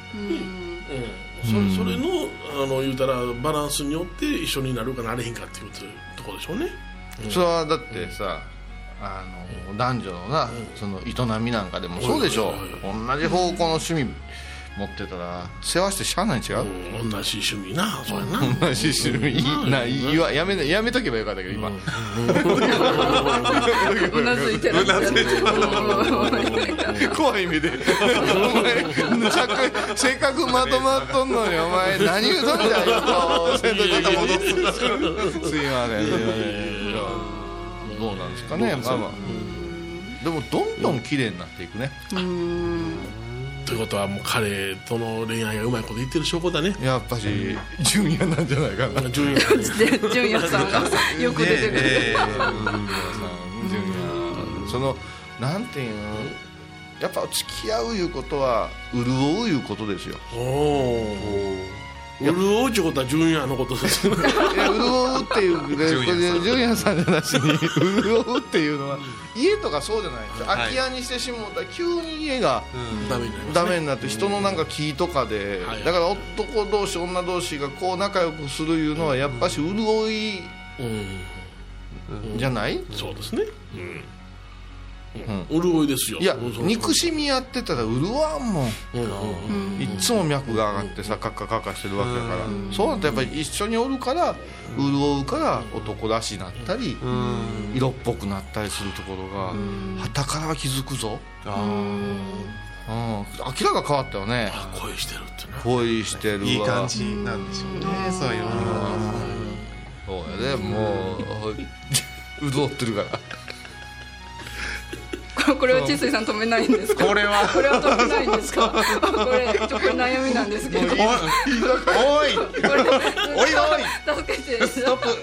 それの言うたらバランスによって一緒になるかなれへんかっていうところでしょうね。 それはだってさ、男女のな、その営みなんかでもそうでしょ。同じ方向の趣味持ってたら世話してしゃあないん違う。 同じ趣味な、そうやな。 同じ趣味やめとけばよかったけど今。 うなずいてる。 怖い意味で。お前せっかくまとまっとんのにお前何言うとんじゃんよ。先頭ちょっと戻す。すいません。どうなんですかね。まあまあ。でもどんどん綺麗になっていくね。 ということはもう彼との恋愛がうまいこと言ってる証拠だね。 やっぱし純也なんじゃないかな。 純也さんがよく出てくる。 そのなんていうの、やっぱ付き合ういうことは潤ういうことですよ。 潤うってことは純也のことですね。 いや潤うっていうね、純也さんじゃなしに潤うっていうのは家とかそうじゃないですか、空き家にしてしもうたら急に家がダメになって人のなんか木とかで、だから男同士女同士がこう仲良くするいうのはやっぱし潤いじゃない？ そうですね。潤いですよ。 いや憎しみやってたら潤わんもん。いつも脈が上がってさカッカカッカしてるわけだから、そうなるとやっぱり一緒におるから潤うから男らしになったり色っぽくなったりするところが傍からは気づくぞ。明らか変わったよね。 恋してるってね。 恋してるわ。 いい感じなんでしょうね。そういうの。 そうやね、もう潤ってるから。 これは千水さん止めないんですか？これは止めないんですか？これちょっと悩みなんですけど。おい助けて。 ストップ。そうですね。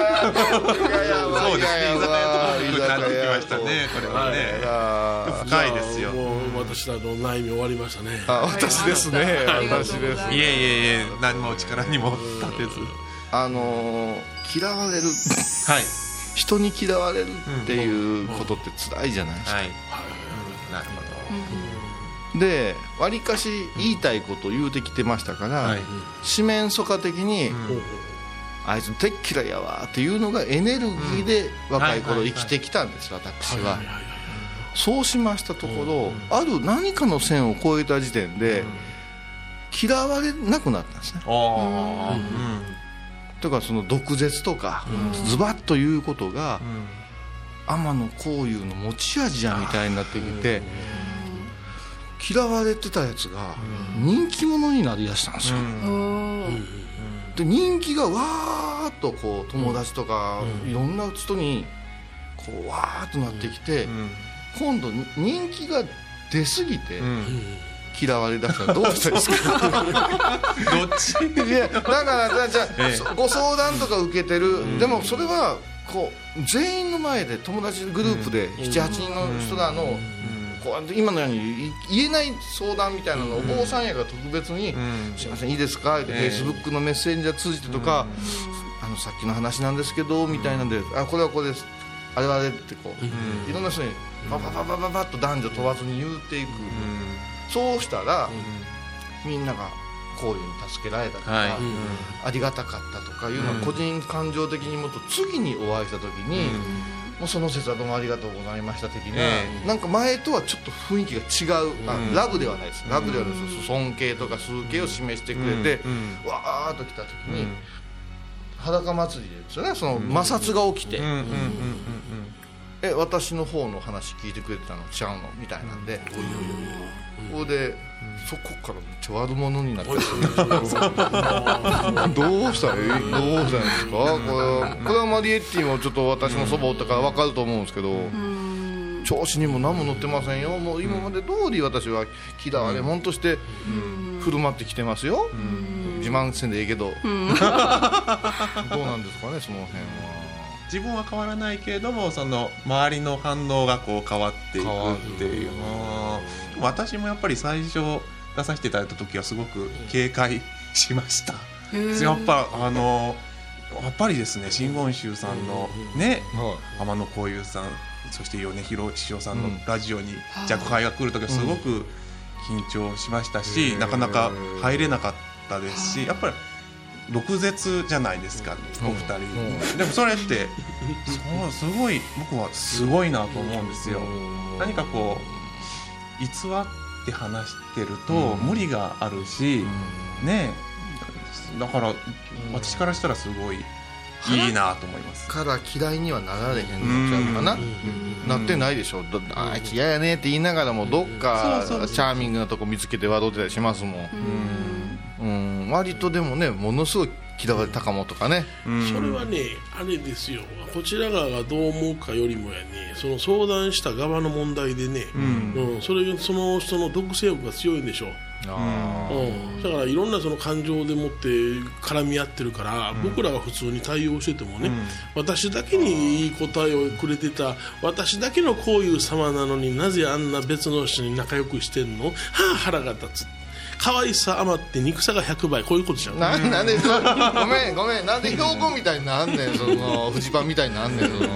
居酒屋とかになってきましたね。これはね。深いですよ。 もう私らの悩み終わりましたね。 私ですね。私です。 いえ何も力にも立てず。 嫌われる。 はい。 人に嫌われるっていうことって辛いじゃないですか。 なるほど。でわりかし言いたいことを言うてきてましたから、四面楚歌的に、あいつてっきらやわっていうのがエネルギーで若い頃生きてきたんです、私は。そうしましたところ、ある何かの線を越えた時点で嫌われなくなったんですね。とかその毒舌とかズバッということが天野幸雄の持ち味やみたいになってきて、嫌われてたやつが人気者になりだしたんですよ。で人気がわーっとこう友達とかいろんな人にこうわーっとなってきて、今度人気が出すぎて嫌われだしたらどうしたらいいですか？ どっち？ いやだからじゃあ、ご相談とか受けてる、でもそれはこう全員の前で友達グループで 7,8 人の人らのこう今のように言えない相談みたいなのをお坊さんやが特別に「すいませんいいですか?」って Facebook のメッセンジャー通じてとか「さっきの話なんですけど」みたいなんで「これはこれです」あれはあれってこういろんな人にパパパパパパッと男女問わずに言うていく。そうしたら、みんながこういうに助けられたとか、ありがたかったとかいうのは個人感情的にもっと次にお会いした時に、もうその節はどうもありがとうございました的な、なんか前とはちょっと雰囲気が違う、ラブではないです、ラブではないです、尊敬とか崇敬を示してくれて、わーっと来た時に裸祭りですよね、その摩擦が起きて、私の方の話聞いてくれてたのちゃうのみたいなんで、ここでそこからめっちゃ悪者になってどうしたらいいですか？これはマリエッティもちょっと私もそばおったから分かると思うんですけど、調子にも何も乗ってませんよ。もう今まで通り私は嫌われ者として振る舞ってきてますよ。自慢せんでいいけどどうなんですかね、その辺は。 自分は変わらないけれども、その周りの反応がこう変わっていくっていう。私もやっぱり最初出させていただいた時はすごく警戒しました。やっぱりですね、真言宗さんのね、天野幸雄さん、そして米広師匠さんのラジオに若輩が来る時はすごく緊張しましたし、なかなか入れなかったですし、やっぱり毒舌じゃないですか、お二人。でもそれってすごい、僕はすごいなと思うんですよ。何かこう偽って話してると無理があるし、ね、だから私からしたらすごいいいなと思います。 から嫌いにはなられへんのちゃうかな。なってないでしょ。あいつ嫌やねって言いながらもどっかチャーミングなとこ見つけて笑ってたりしますもん。割とでもね、ものすごい嫌われたかもとかね。 それはね、あれですよ、こちら側がどう思うかよりもやね、その相談した側の問題でね、その人の毒性欲が強いんでしょう。だからいろんなその感情でもって絡み合ってるから、僕らが普通に対応しててもね、私だけにいい答えをくれてた、私だけのこういう様なのになぜあんな別の人に仲良くしてんの、腹が立つ。 可愛さ余って憎さが100倍、こういうことじゃん。 なんでごめんなんで標語みたいになんねん、そのフジパンみたいになんねん、その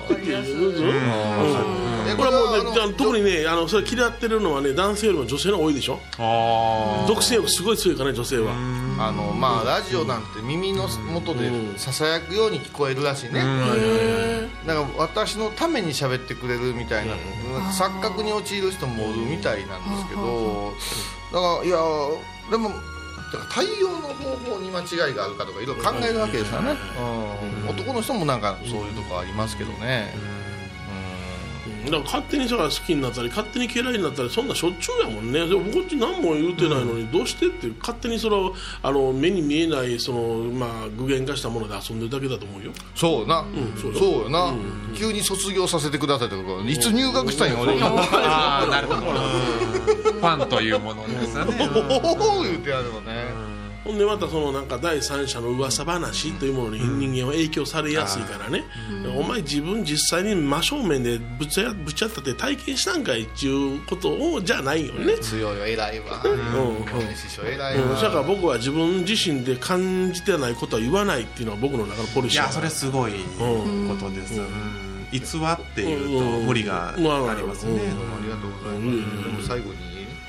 これはもう特にね、それ嫌ってるのはね、男性よりも女性の方が多いでしょ。独占欲すごい強いからね、女性は。 まあラジオなんて耳の元でささやくように聞こえるらしいね。だから私のために喋ってくれるみたいな、錯覚に陥る人もおるみたいなんですけど、だからいやでも対応の方法に間違いがあるかとかいろいろ考えるわけですよね。男の人もなんかそういうとこありますけどね。 だから勝手に好きになったり勝手に嫌いになったり、そんなしょっちゅうやもんね。でもこっち何も言うてないのに、どうしてって勝手にその目に見えないその、具現化したもので遊んでるだけだと思うよ。 そうな、そうよな、急に卒業させてくださいとか、いつ入学したんや俺なるほど、ファンというものですよね。 言うてやるのね。 ほんでまたそのなんか第三者の噂話というものに人間は影響されやすいからね、お前自分実際に真正面でぶちゃったって体験したんかいっていうことをじゃないよね。 強いよ、偉いわ、師匠偉いわ。 だから僕は自分自身で感じてないことは言わないっていうのは僕の中のポリシー。 いや、それすごいことです。偽っていうと無理がありますね。 ありがとうございます。最後に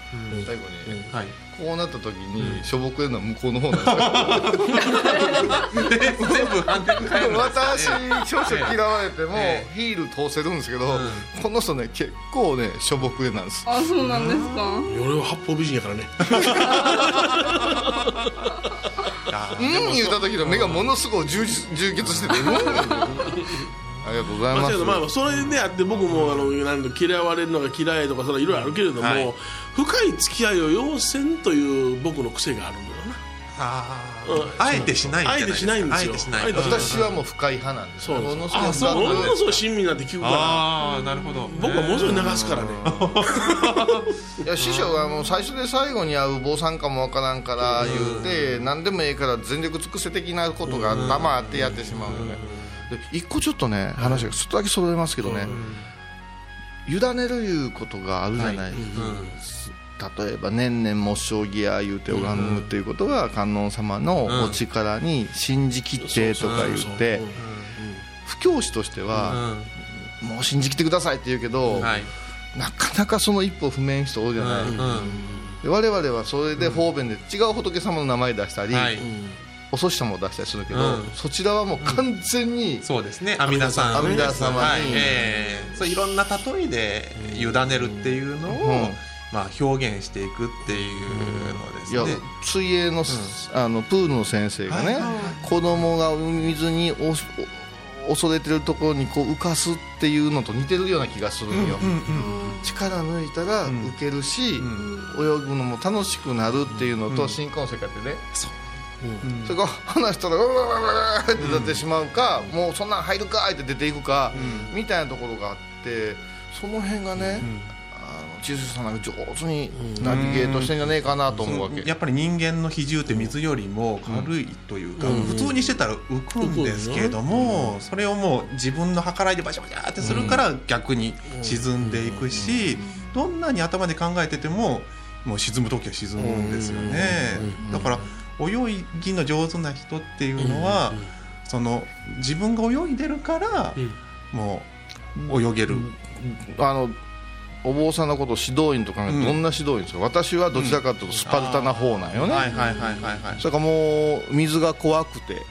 こうなった時にしょぼくれるのは向こうの方なんですよ。 全部反転変える。 私少々嫌われてもヒール通せるんですけど、この人ね結構ねしょぼくれなんです。 あ、そうなんですか。 俺は八方美人やからね。 言うた時の目がものすごい充血してて、ありがとうございます。 それであって僕も嫌われるのが嫌いとかそれいろいろあるけれども、深い付き合いを要せんという僕の癖があるんだよな。 あえてしないんじゃないですか。 あえてしないんですよ。 私はもう深い派なんです。 ものすごい親身になって聞くから。 なるほど。 僕はものすごい流すからね。 いや、師匠がもう最初で最後に会う坊さんかもわからんから言うて、何でもええから全力尽くせ的なことがまああってやってしまうよね。一個ちょっとね話がちょっとだけ揃えますけどね、委ねるいうことがあるじゃないですか。例えば年々も将棋や言うて拝むっていうことは観音様のお力に信じきってとか言って、布教師としてはもう信じきってくださいって言うけど、なかなかその一歩踏めん人多いじゃない。我々はそれで方便で違う仏様の名前出したり、お祖師様を出したりするけど、そちらはもう完全に、 そうですね、阿弥陀様に、 そういろんな例えで委ねるっていうのを、表現していくっていうのですね。 いや、水泳の、プールの先生がね、子供が水に恐れてるところにこう浮かすっていうのと似てるような気がするんよ。力抜いたら浮けるし、泳ぐのも楽しくなるっていうのと、新婚生活ってね、それから話したらうわわわわって出てしまうか、もうそんなん入るかって出ていくか、みたいなところがあって、その辺がね、千鶴さんが上手にナビゲートしてんじゃねえかなと思うわけ。 やっぱり人間の比重って水よりも軽いというか、普通にしてたら浮くんですけれども、それをもう自分の計らいでバシャバシャってするから逆に沈んでいくし、どんなに頭で考えててももう沈む時は沈むんですよね。だから泳ぎの上手な人っていうのは、その自分が泳いでるからもう泳げる。 お坊さんのことを指導員とかどんな指導員ですか。私はどちらかというとスパルタな方なんよね。それからもう水が怖くて、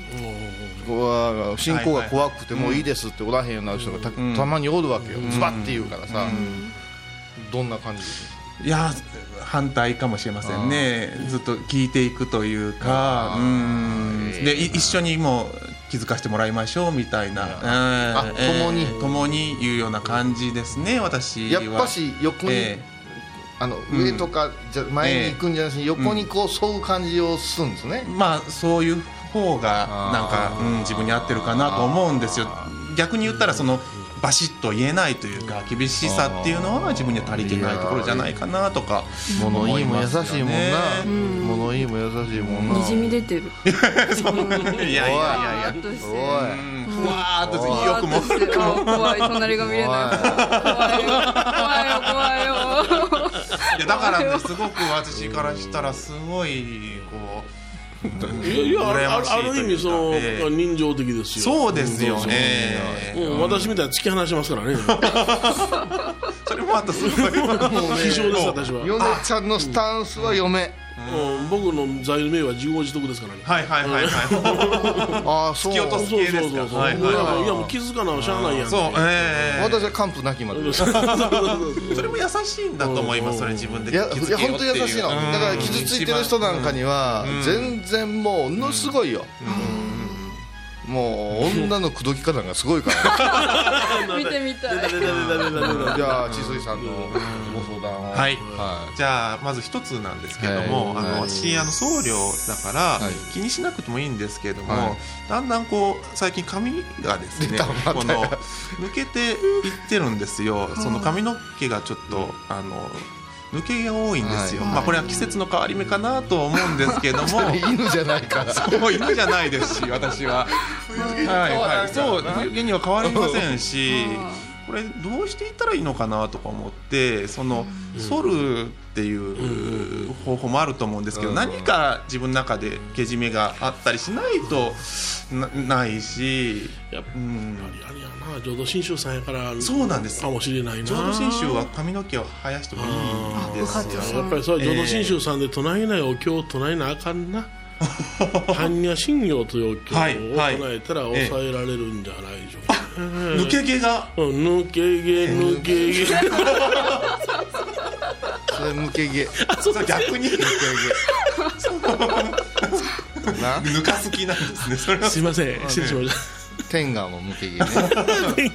信仰が怖くてもういいですっておらへんような人がたまにおるわけよ。ズバッて言うからさ、どんな感じですか。 いや、反対かもしれませんね。ずっと聞いていくというか、で一緒にもう気づかせてもらいましょうみたいな、共に言うような感じですね。私はやっぱし横に、上とかじゃ前に行くんじゃなくて、横にこう沿う感じをするんですね。 そういう方がなんか、自分に合ってるかなと思うんですよ。逆に言ったらそのバシッと言えないというか、厳しさっていうのは自分には足りてないところじゃないかなとか。 物言いも優しいもんな。物言いも優しいもんな。 にじみ出てる。 いやふわーっとよくも怖い、隣が見れない。怖いよ。 やだからね、すごく私からしたらすごいこういやある意味その人情的ですよ。 そうですよね。 私みたいに突き放しますからね。 それもあったすごい非常です私は。 嫁ちゃんのスタンスは嫁。 僕の在名は自業自得ですからね。 はいはいはいはい。 ああ、そう。 突き落とす系ですか。 いやもう気づかなしゃあないやん。 そう。 私は完膚なきまで。 それも優しいんだと思います。それ自分で。 いや本当優しいの。だから傷ついてる人なんかには全然ものすごいよ。もう女の口説き方がすごいから見てみたい。 じゃあ千水さんのご相談を。 はい、じゃあまず一つなんですけども、私僧侶だから気にしなくてもいいんですけども、だんだんこう最近髪がですねこの抜けていってるんですよ。その髪の毛がちょっと抜けが多いんですよ。まあこれは季節の変わり目かなと思うんですけども犬じゃないから。 そう犬じゃないですし、私はそう冬毛には変わりませんし、これどうしていったらいいのかなとか思って、その剃るっていう方法もあると思うんですけど、何か自分の中でけじめがあったりしないとないし、 やっぱりあれやな、浄土真宗さんやからそうなんですかもしれないな。 浄土真宗は髪の毛を生やしてもいいですよ。 やっぱりそれ浄土真宗さんで唱えないお経を唱えなあかんな。般若心経というお経を唱えたら抑えられるんじゃないでしょうか。 抜け毛が抜け毛抜け毛それ抜け毛。 それ逆に抜け毛な抜かす気なんですね。それはすいません失礼しました。 天下も抜け毛ね。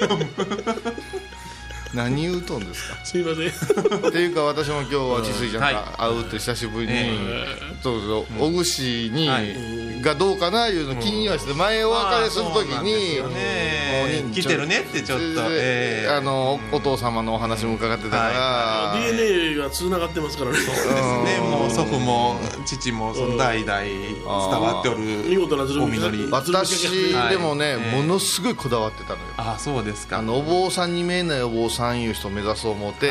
何言うとんですか。 すいません。 っていうか私も今日は千水ちゃんと会うって久しぶりに小串にがどうかないうの気にはして、前お別れするときに来てるねってちょっとお父様のお話も伺ってたから DNA がつながってますからね。 そうですね。もう祖父も父もその代々伝わっておる見事なお実り。 私でもねものすごいこだわってたのよ。 あ、そうですか。 お坊さんに見えないお坊さんいう人を目指そう思って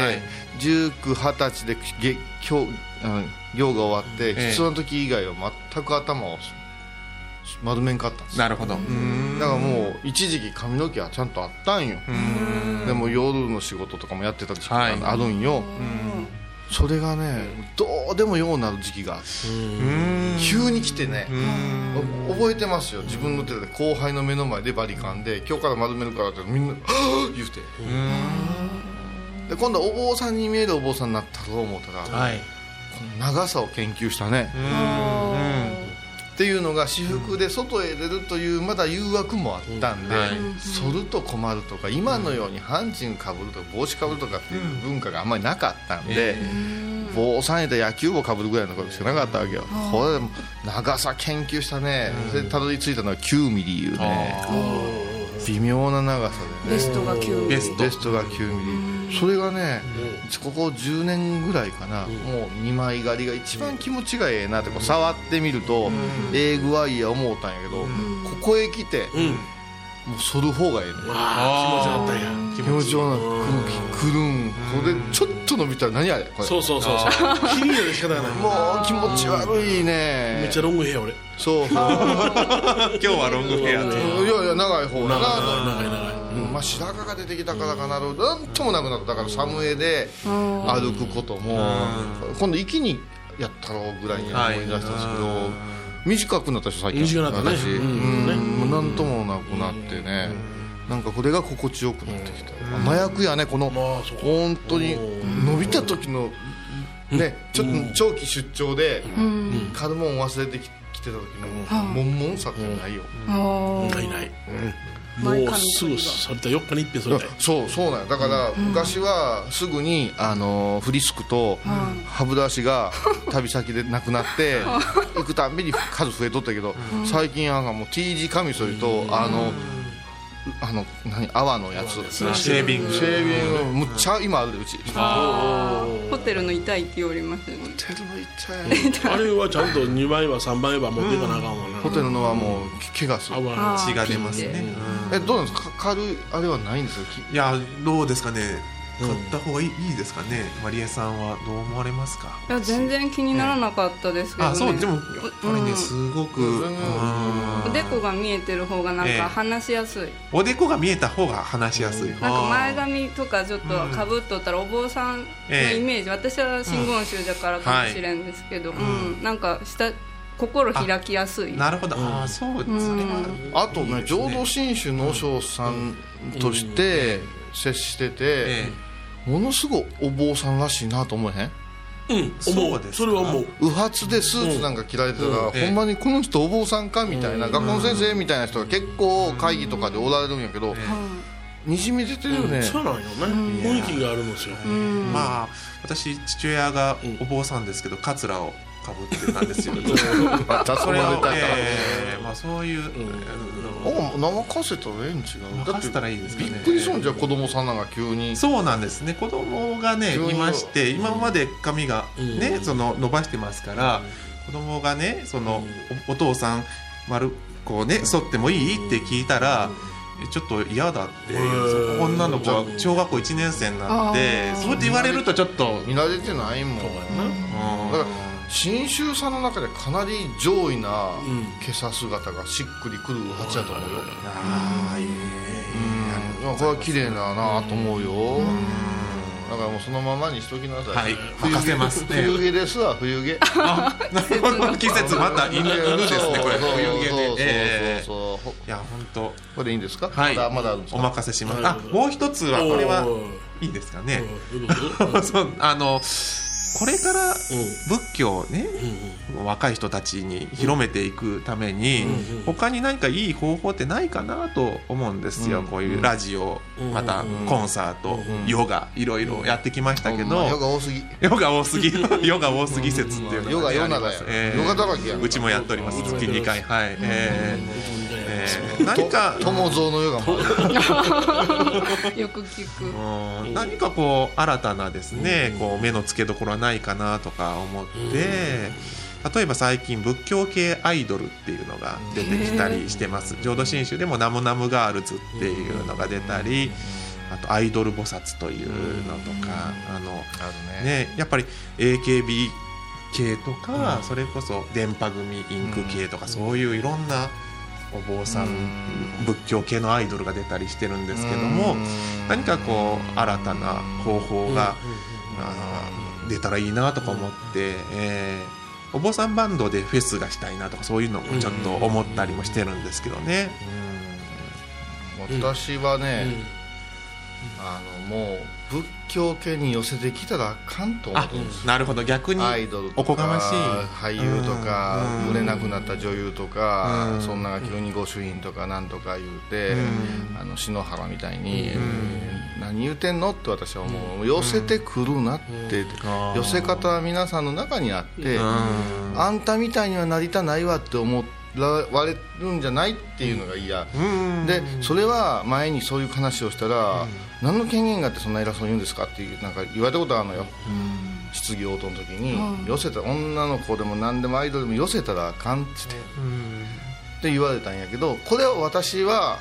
、19、20歳で行が終わって必要な時以外は全く頭を丸めんかったんです。 なるほど。だからもう一時期髪の毛はちゃんとあったんよ。でも夜の仕事とかもやってた時期があるんよ。それがねどうでもようなる時期があって急に来てね、覚えてますよ。自分の手で後輩の目の前でバリカンで今日から丸めるからってみんな「はぁ!」言うて、で今度はお坊さんに見えるお坊さんになったと思ったら、この長さを研究したねっていうのが私服で外へ出るというまだ誘惑もあったんで、剃ると困るとか今のようにハンチンかぶるとか帽子かぶるとかっていう文化があんまりなかったんで、坊さんやったら野球帽かぶるぐらいのことしかなかったわけよ。これでも長さ研究したね。それでたどり着いたのは9ミリいうね微妙な長さでね。 ベストが9ミリ。 ベストが9ミリ。それがねここ10年ぐらいかな、もう2枚狩りが一番気持ちがええなってこう触ってみるとええ具合や思うたんやけど、ここへ来てもう剃る方がええね。 気持ちよかったんや。 気持ちよかったくるん。これちょっと伸びたら何あれこれ。 そう気になる仕方がない。 もう気持ち悪いね。 めっちゃロングヘア俺。 そう今日はロングヘアで。 いや長い方だな。 長い。 まあ白髪が出てきたからかなるなんともなくなった。だからサムエで歩くことも今度息にやったろうぐらいに思い出したんですけど、短くなった人最近。 短くなったね。 もうなんともなくなってね、なんかこれが心地よくなってきた。麻薬やねこの本当に伸びた時のね、ちょっと長期出張で買うもん忘れてきてた時の悶々さってないよ。 ない。もうすぐされた4日に一遍それたい。 そうなんや。だから昔はすぐにフリスクと歯ブラシが旅先でなくなって行くたんびに数増えとったけど、最近もう T 字カミソリと泡のやつシェービングむっちゃ今あるでうち。 ホテルの痛いって言われますよね。 ホテルの痛いあれはちゃんと2倍は3倍は持っていかなあかんわな。 ホテルのはもう怪我する。 血が出ますね。 どうなんですか。軽いあれはないんですよ。 いやどうですかね。 買った方がいいですかね。マリエさんはどう思われますか？ いや全然気にならなかったですけどね。 そうでもやっぱりね、すごくおでこが見えてる方がなんか話しやすい。 おでこが見えた方が話しやすい。 なんか前髪とかちょっとかぶっとったらお坊さんのイメージ、私は真言宗だからかもしれんですけど、なんか心開きやすい。 なるほど。そうですね。 あとね、浄土真宗の和尚さんとして接してて、ものすごいお坊さんらしいなと思えへん？ 思う。それは思う。 右髪でスーツなんか着られてたら、ほんまにこの人お坊さんかみたいな、学校の先生みたいな人が結構会議とかでおられるんやけど、にじみ出てるよね。 そうなんよね。雰囲気があるんですよ。 まあ私父親がお坊さんですけど、カツラをかぶってたんですよ。それをまあそういう生かせたらええん違う？ 任せたらいいですかね。 びっくりするんじゃ子供さんなんか急に。 そうなんですね。子供がねいまして、今まで髪がねその伸ばしてますから、子供がねそのお父さんこうね剃ってもいいって聞いたら。ちょっと嫌だって女の子は小学校1年生になってそうやって言われるとちょっと見慣れてないもん。だから信州さんの中でかなり上位な今朝姿がしっくりくるはずだと思うよ。これは綺麗だなと思うよ。だからもうそのままにしときなさい。 任せますね。 冬毛ですわ、冬毛。 なるほど。季節また犬ですねこれ。冬毛で。 そう。 いや本当。 これでいいんですか？ はい。 まだあるんですか？ お任せします。もう一つはこれはいいですかね。そうこれから仏教をね、若い人たちに広めていくために他に何かいい方法ってないかなと思うんですよ。こういうラジオ、またコンサート、ヨガいろいろやってきましたけど、 ヨガ多すぎヨガ多すぎ説っていうのがヨガだらけやん。 うちもやっております。月2回。はい。何か友蔵のヨガもよく聞く。 何かこう新たなですね、こう目の付けどころはないかなとか思って、例えば最近仏教系アイドルっていうのが出てきたりしてます。浄土真宗でもナムナムガールズっていうのが出たり、あとアイドル菩薩というのとか、やっぱり AKB 系とか、それこそ電波組インク系とか、そういういろんなお坊さん、仏教系のアイドルが出たりしてるんですけども、何かこう新たな方法が出たらいいなとか思って、お坊さんバンドでフェスがしたいなとか、そういうのもちょっと思ったりもしてるんですけどね。 私はね、もう仏教系に寄せてきたらあかんと思うんです。 なるほど。逆にアイドルとかおこがましい俳優とか売れなくなった女優とか、そんなが急に御朱印とかなんとか言うて、篠原みたいに何言うてんのって私は思う。寄せてくるなって、寄せ方は皆さんの中にあって、あんたみたいにはなりたないわって思われるんじゃないっていうのが嫌で、それは前にそういう話をしたら、何の権限があってそんな偉そうに言うんですかってなんか言われたことあるのよ。質疑応答の時に、寄せた女の子でも何でもアイドルでも寄せたらあかんって言われたんやけど、これは私は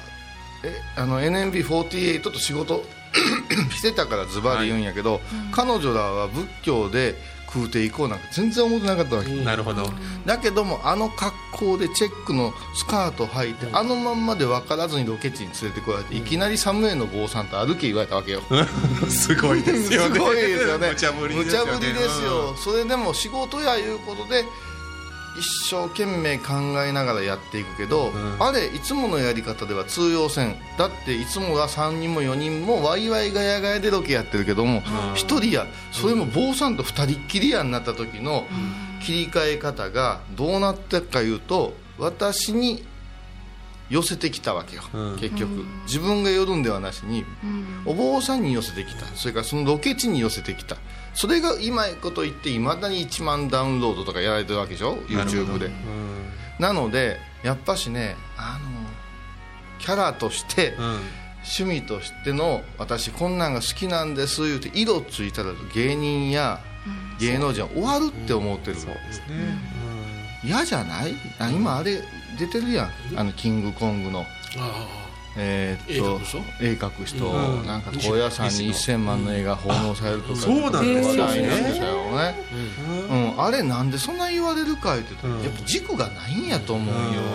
NMB48 と仕事してたからズバリ言うんやけど、彼女らは仏教で食うていこうなんか全然思ってなかったわけ。 なるほど。 だけども格好でチェックのスカート履いて、まんまで分からずにロケ地に連れてこられて、いきなりサムエの坊さんと歩け言われたわけよ。 すごいですよね。 すごいですよね。 無茶ぶりですよ。それでも仕事やいうことで一生懸命考えながらやっていくけど、あれいつものやり方では通用せん。だっていつもは3人も4人もワイワイガヤガヤでロケやってるけども、1人やそれも坊さんと2人っきりやになった時の切り替え方がどうなったかいうと、私に寄せてきたわけよ、結局自分が寄るんではなしに、お坊さんに寄せてきた。それからそのロケ地に寄せてきた。それが今いこと言っていまだに1万ダウンロードとかやられてるわけでしょ、 YouTube で。なのでやっぱしね、キャラとして、趣味としての私こんなんが好きなんです言うて色ついたら芸人や芸能人は終わるって思ってる。そうですね。嫌じゃない？今あれ出てるやん、キングコングの絵描く人、なんか高野山に1000万の絵が奉納されるとか、 そうなんですよね。あれなんでそんな言われるかって言ったら、やっぱ軸がないんやと思うよ。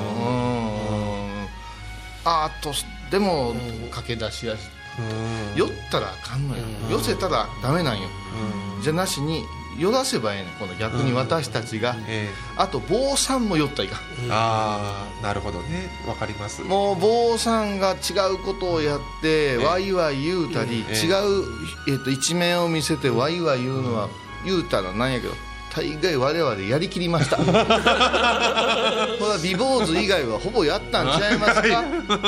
アートでも駆け出しやし、寄ったらあかんのよ。寄せたらダメなんよ。じゃなしに寄らせばええねん。この逆に私たちが、あと坊さんも寄ったらいかん。 ああ、なるほどね、わかります。 もう坊さんが違うことをやってワイワイ言うたり、違う、一面を見せてワイワイ言うのは言うたらなんやけど、大概我々やりきりました。これは美坊主以外はほぼやったんちゃいますか。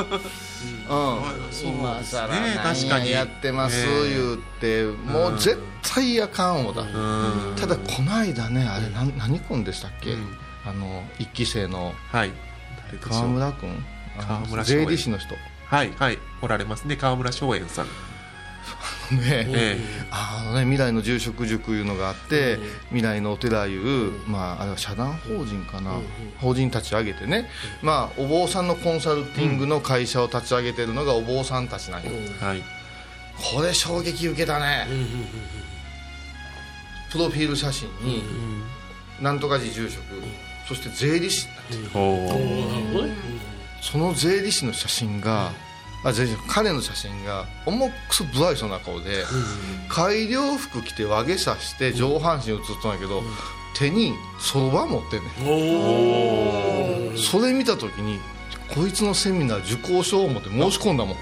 今さら何やってます言うて、もう絶対あかんわだ。ただこの間ね、あれ何君でしたっけ、一期生の川村君、税理士の人、 はいはい、おられますね、川村松園さんね、未来の住職塾いうのがあって、未来のお寺いう、あれは社団法人かな、法人立ち上げてね、お坊さんのコンサルティングの会社を立ち上げてるのがお坊さんたちなんよ。これ衝撃受けたね。プロフィール写真になんとか寺住職、そして税理士になってる。その税理士の写真が、彼の写真が重くそ不愛想な顔で、改良服着て和毛さして上半身映っとんやけど、手にそろば持ってんねん。それ見た時にこいつのセミナー受講しよう思って申し込んだもん。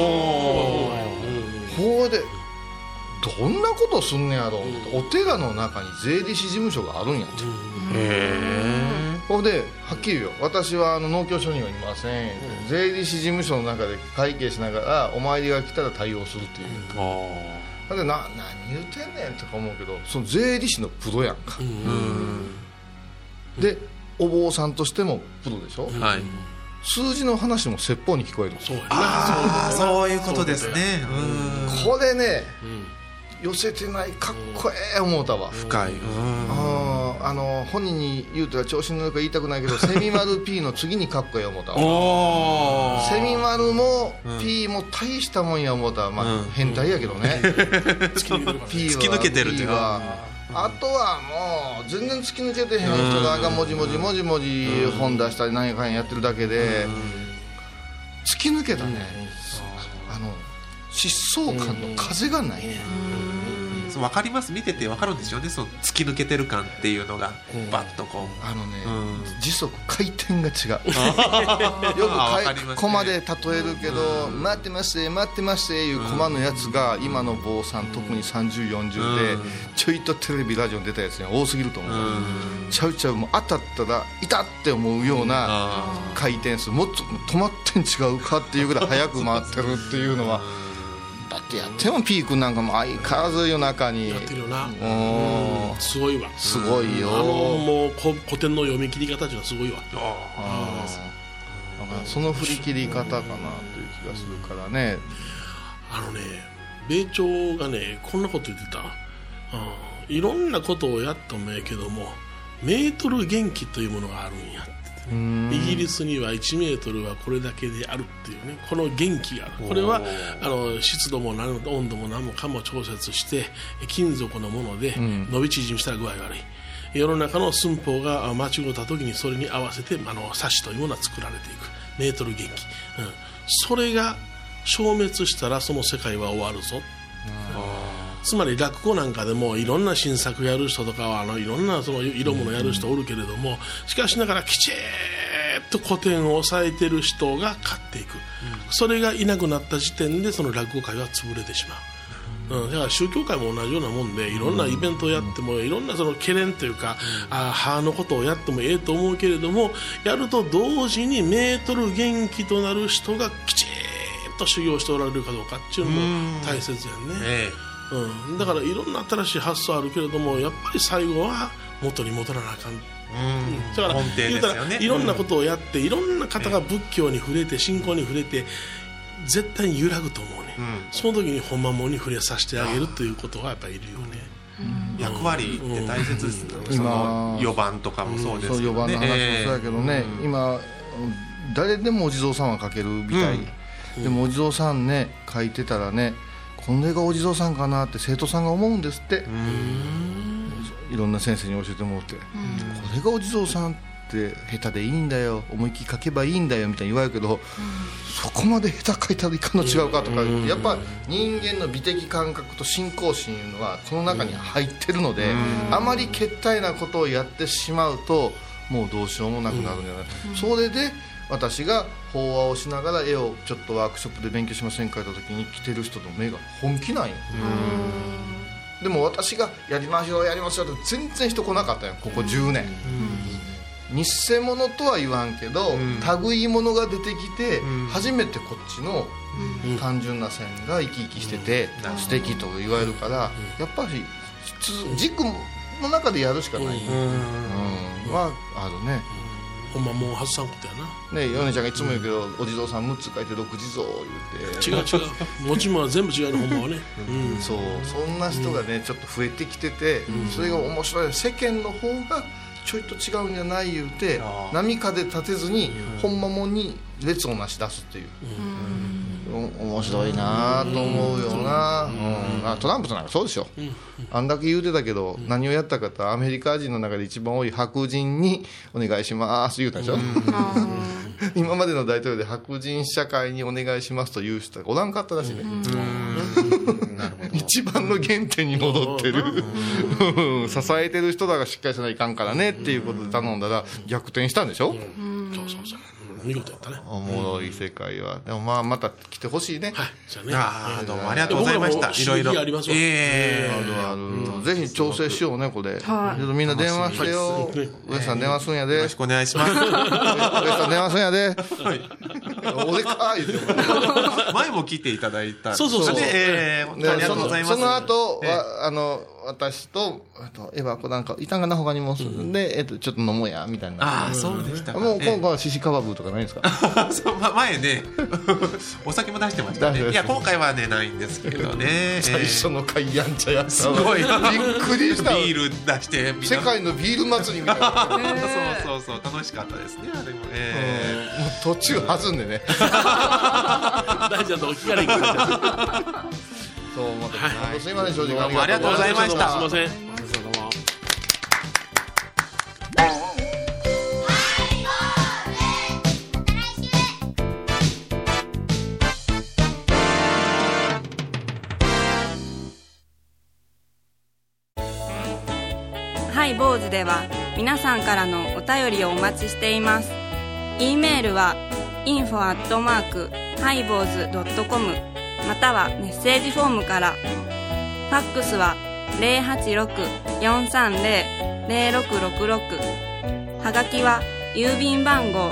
ほうでどんなことすんねやろう。お寺の中に税理士事務所があるんやって。ほんではっきり言うよ、私は農協所にはいません、税理士事務所の中で会計しながらお参りが来たら対応するっていう。で何言うてんねんとか思うけど、その税理士のプロやんか。でお坊さんとしてもプロでしょ、数字の話も説法に聞こえる。 そういうことですね。 これね、寄せてない、かっこええ思うたわ。 深い。 本人に言うたら調子に乗るか言いたくないけど、セミマル P の次にかっこええ思うたわ。セミマルも P も大したもんや思うたわ。変態やけどね。 突き抜けてるっていうか、 あとはもう全然突き抜けてへん人がもじもじ本出したり何やかんやってるだけで、突き抜けたね、疾走感の風がないね。 分かります、見てて分かるんですよね、その突き抜けてる感っていうのが、バッとこう時速回転が違う。よくコマで例えるけど、待ってまして待ってましていうコマのやつが、今の坊さん特に30、40でちょいとテレビラジオに出たやつには多すぎると思う。ちゃうちゃう、もう当たったらいたって思うような回転数、もっと止まってん違うかっていうぐらい速く回ってるっていうのは。だってやってもピークなんかも相変わらず夜中にやってるよな。すごいわ。 すごいよ。 もう古典の読み切り方っていうのはすごいわ。 その振り切り方かなという気がするからね。 米朝がね、こんなこと言ってた。いろんなことをやったもええけども、メートル元気というものがあるんやって。イギリスには1メートルはこれだけであるっていうね、この元気がある。これは湿度も温度も何もかも調節して金属のもので伸び縮みしたら具合悪い。世の中の寸法が間違った時にそれに合わせてサシというものは作られていく。メートル元気、それが消滅したらその世界は終わるぞ。つまり落語なんかでもいろんな新作やる人とかはいろんなその色物やる人おるけれども、しかしながらきちっと古典を抑えてる人が勝っていく、それがいなくなった時点でその落語界は潰れてしまう。だから宗教界も同じようなもんで、いろんなイベントをやってもいろんなその懸念というか歯のことをやってもええと思うけれども、やると同時にメートル元気となる人がきちっと修行しておられるかどうかっていうのも大切やんね。だからいろんな新しい発想あるけれども、やっぱり最後は元に戻らなあかん。だから言うたらいろんなことをやって、いろんな方が仏教に触れて信仰に触れて絶対に揺らぐと思うね。その時に本間もに触れさせてあげるということはやっぱりいるよね。 役割って大切ですね。今4番とかもそうですけどね。 4番の話もそうやけどね、今誰でもお地蔵さんはかけるみたい。 でもお地蔵さんね書いてたらね、これがお地蔵さんかなって生徒さんが思うんですって。いろんな先生に教えてもらって、これがお地蔵さんって下手でいいんだよ、思いっきり書けばいいんだよみたいに言われるけど、そこまで下手書いたらいかんの違うかとか、やっぱ人間の美的感覚と信仰心いうのはこの中に入ってるので、あまりけったいなことをやってしまうともうどうしようもなくなるんじゃない、それで私が法話をしながら絵をちょっとワークショップで勉強しませんかと時に来てる人の目が本気なんよ。でも私がやりましょうやりましょうって全然人来なかったよ、ここ10年。偽物とは言わんけど、類物が出てきて、初めてこっちの単純な線が生き生きしてて、素敵と言われるから、やっぱり軸の中でやるしかない、はあるね。 ほんまもう外さんことやな。 ね、ヨネちゃんがいつも言うけど、お地蔵さん6つ書いて6地蔵言うて。 違う持ち物は全部違うの、ほんまはね。 そう、そんな人がねちょっと増えてきてて、それが面白い。世間の方がちょいと違うんじゃない言うて、波風立てずにほんまもんに列をなし出すっていう、面白いなと思うよな。トランプさんなんかそうでしょ、あんだけ言うてたけど、何をやったかと、アメリカ人の中で一番多い白人にお願いします言うたでしょ。今までの大統領で白人社会にお願いしますという人がおらんかったらしいね。一番の原点に戻ってる支えてる人らがしっかりしないかんからねっていうことで頼んだら逆転したんでしょ。 そう見事やったね。 おもろい世界は。でもまあまた来てほしいね。 どうもありがとうございました。いろいろありますよ。 ぜひ調整しようねこれ。みんな電話してよ。上さん電話すんやで。 よろしくお願いします。 上さん電話すんやで。俺か言って前も来ていただいた。 そう。 ありがとうございます。 その後は私とエヴァ子なんかいたんかな他にもでちょっと飲もうやみたいな。 ああそうでしたか。 もう今回はシシカバブーとかないんですか。 前ねお酒も出してましたね。いや今回はねないんですけどね。 最初の回やんちゃやった。 すごいびっくりした。 ビール出して世界のビール祭りみたいな。 そう楽しかったですね。あれももう途中弾んでね。 大ちゃんとお聞かれいけない。 そう思ってすいません、正直ありがとうございました。 すいません。 ハイボーズでは皆さんからのお便りをお待ちしています。 E メールは info@highboz.com またはメッセージフォームから。ファックスは 086-430-0666。はがきは郵便番号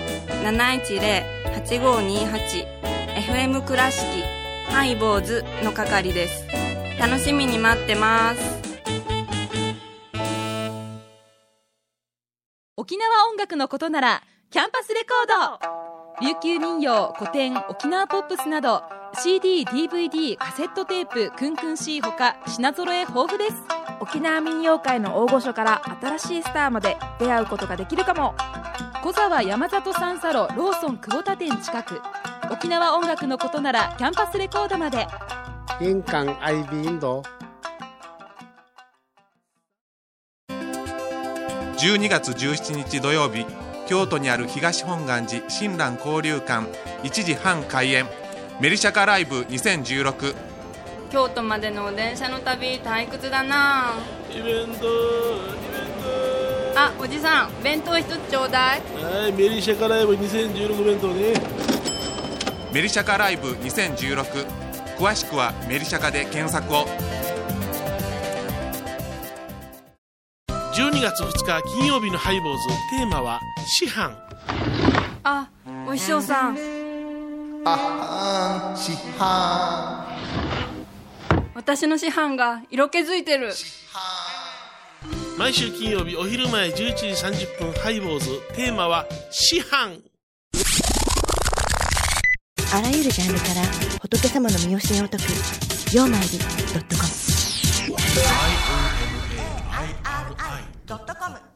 710-8528 FM 倉敷ハイボーズの係です。楽しみに待ってます。 沖縄音楽のことならキャンパスレコード。琉球民謡、古典、沖縄ポップスなど CD、DVD、カセットテープ、クンクン C ほか品揃え豊富です。 沖縄民謡界の大御所から新しいスターまで出会うことができるかも。 小沢山里三佐路ローソン久保田店近く。沖縄音楽のことならキャンパスレコードまで。 印鑑 IB インド。 12月17日土曜日、京都にある東本願寺親鸞交流館1時半開演、メリシャカライブ2016。 京都までの電車の旅退屈だな。 イベント。 あ、おじさん弁当一つちょうだい。 はい、メリシャカライブ2016弁当ね。 メリシャカライブ2016、詳しくはメリシャカで検索を。 12月2日金曜日のハイボーズ、テーマは師範。 あ、お師匠さん。 師範。 私の師範が色気づいてる。 毎週金曜日お昼前11時30分ハイボーズ、テーマは師範。 あらゆるジャンルから仏様の身教えを解く曜マイル.com。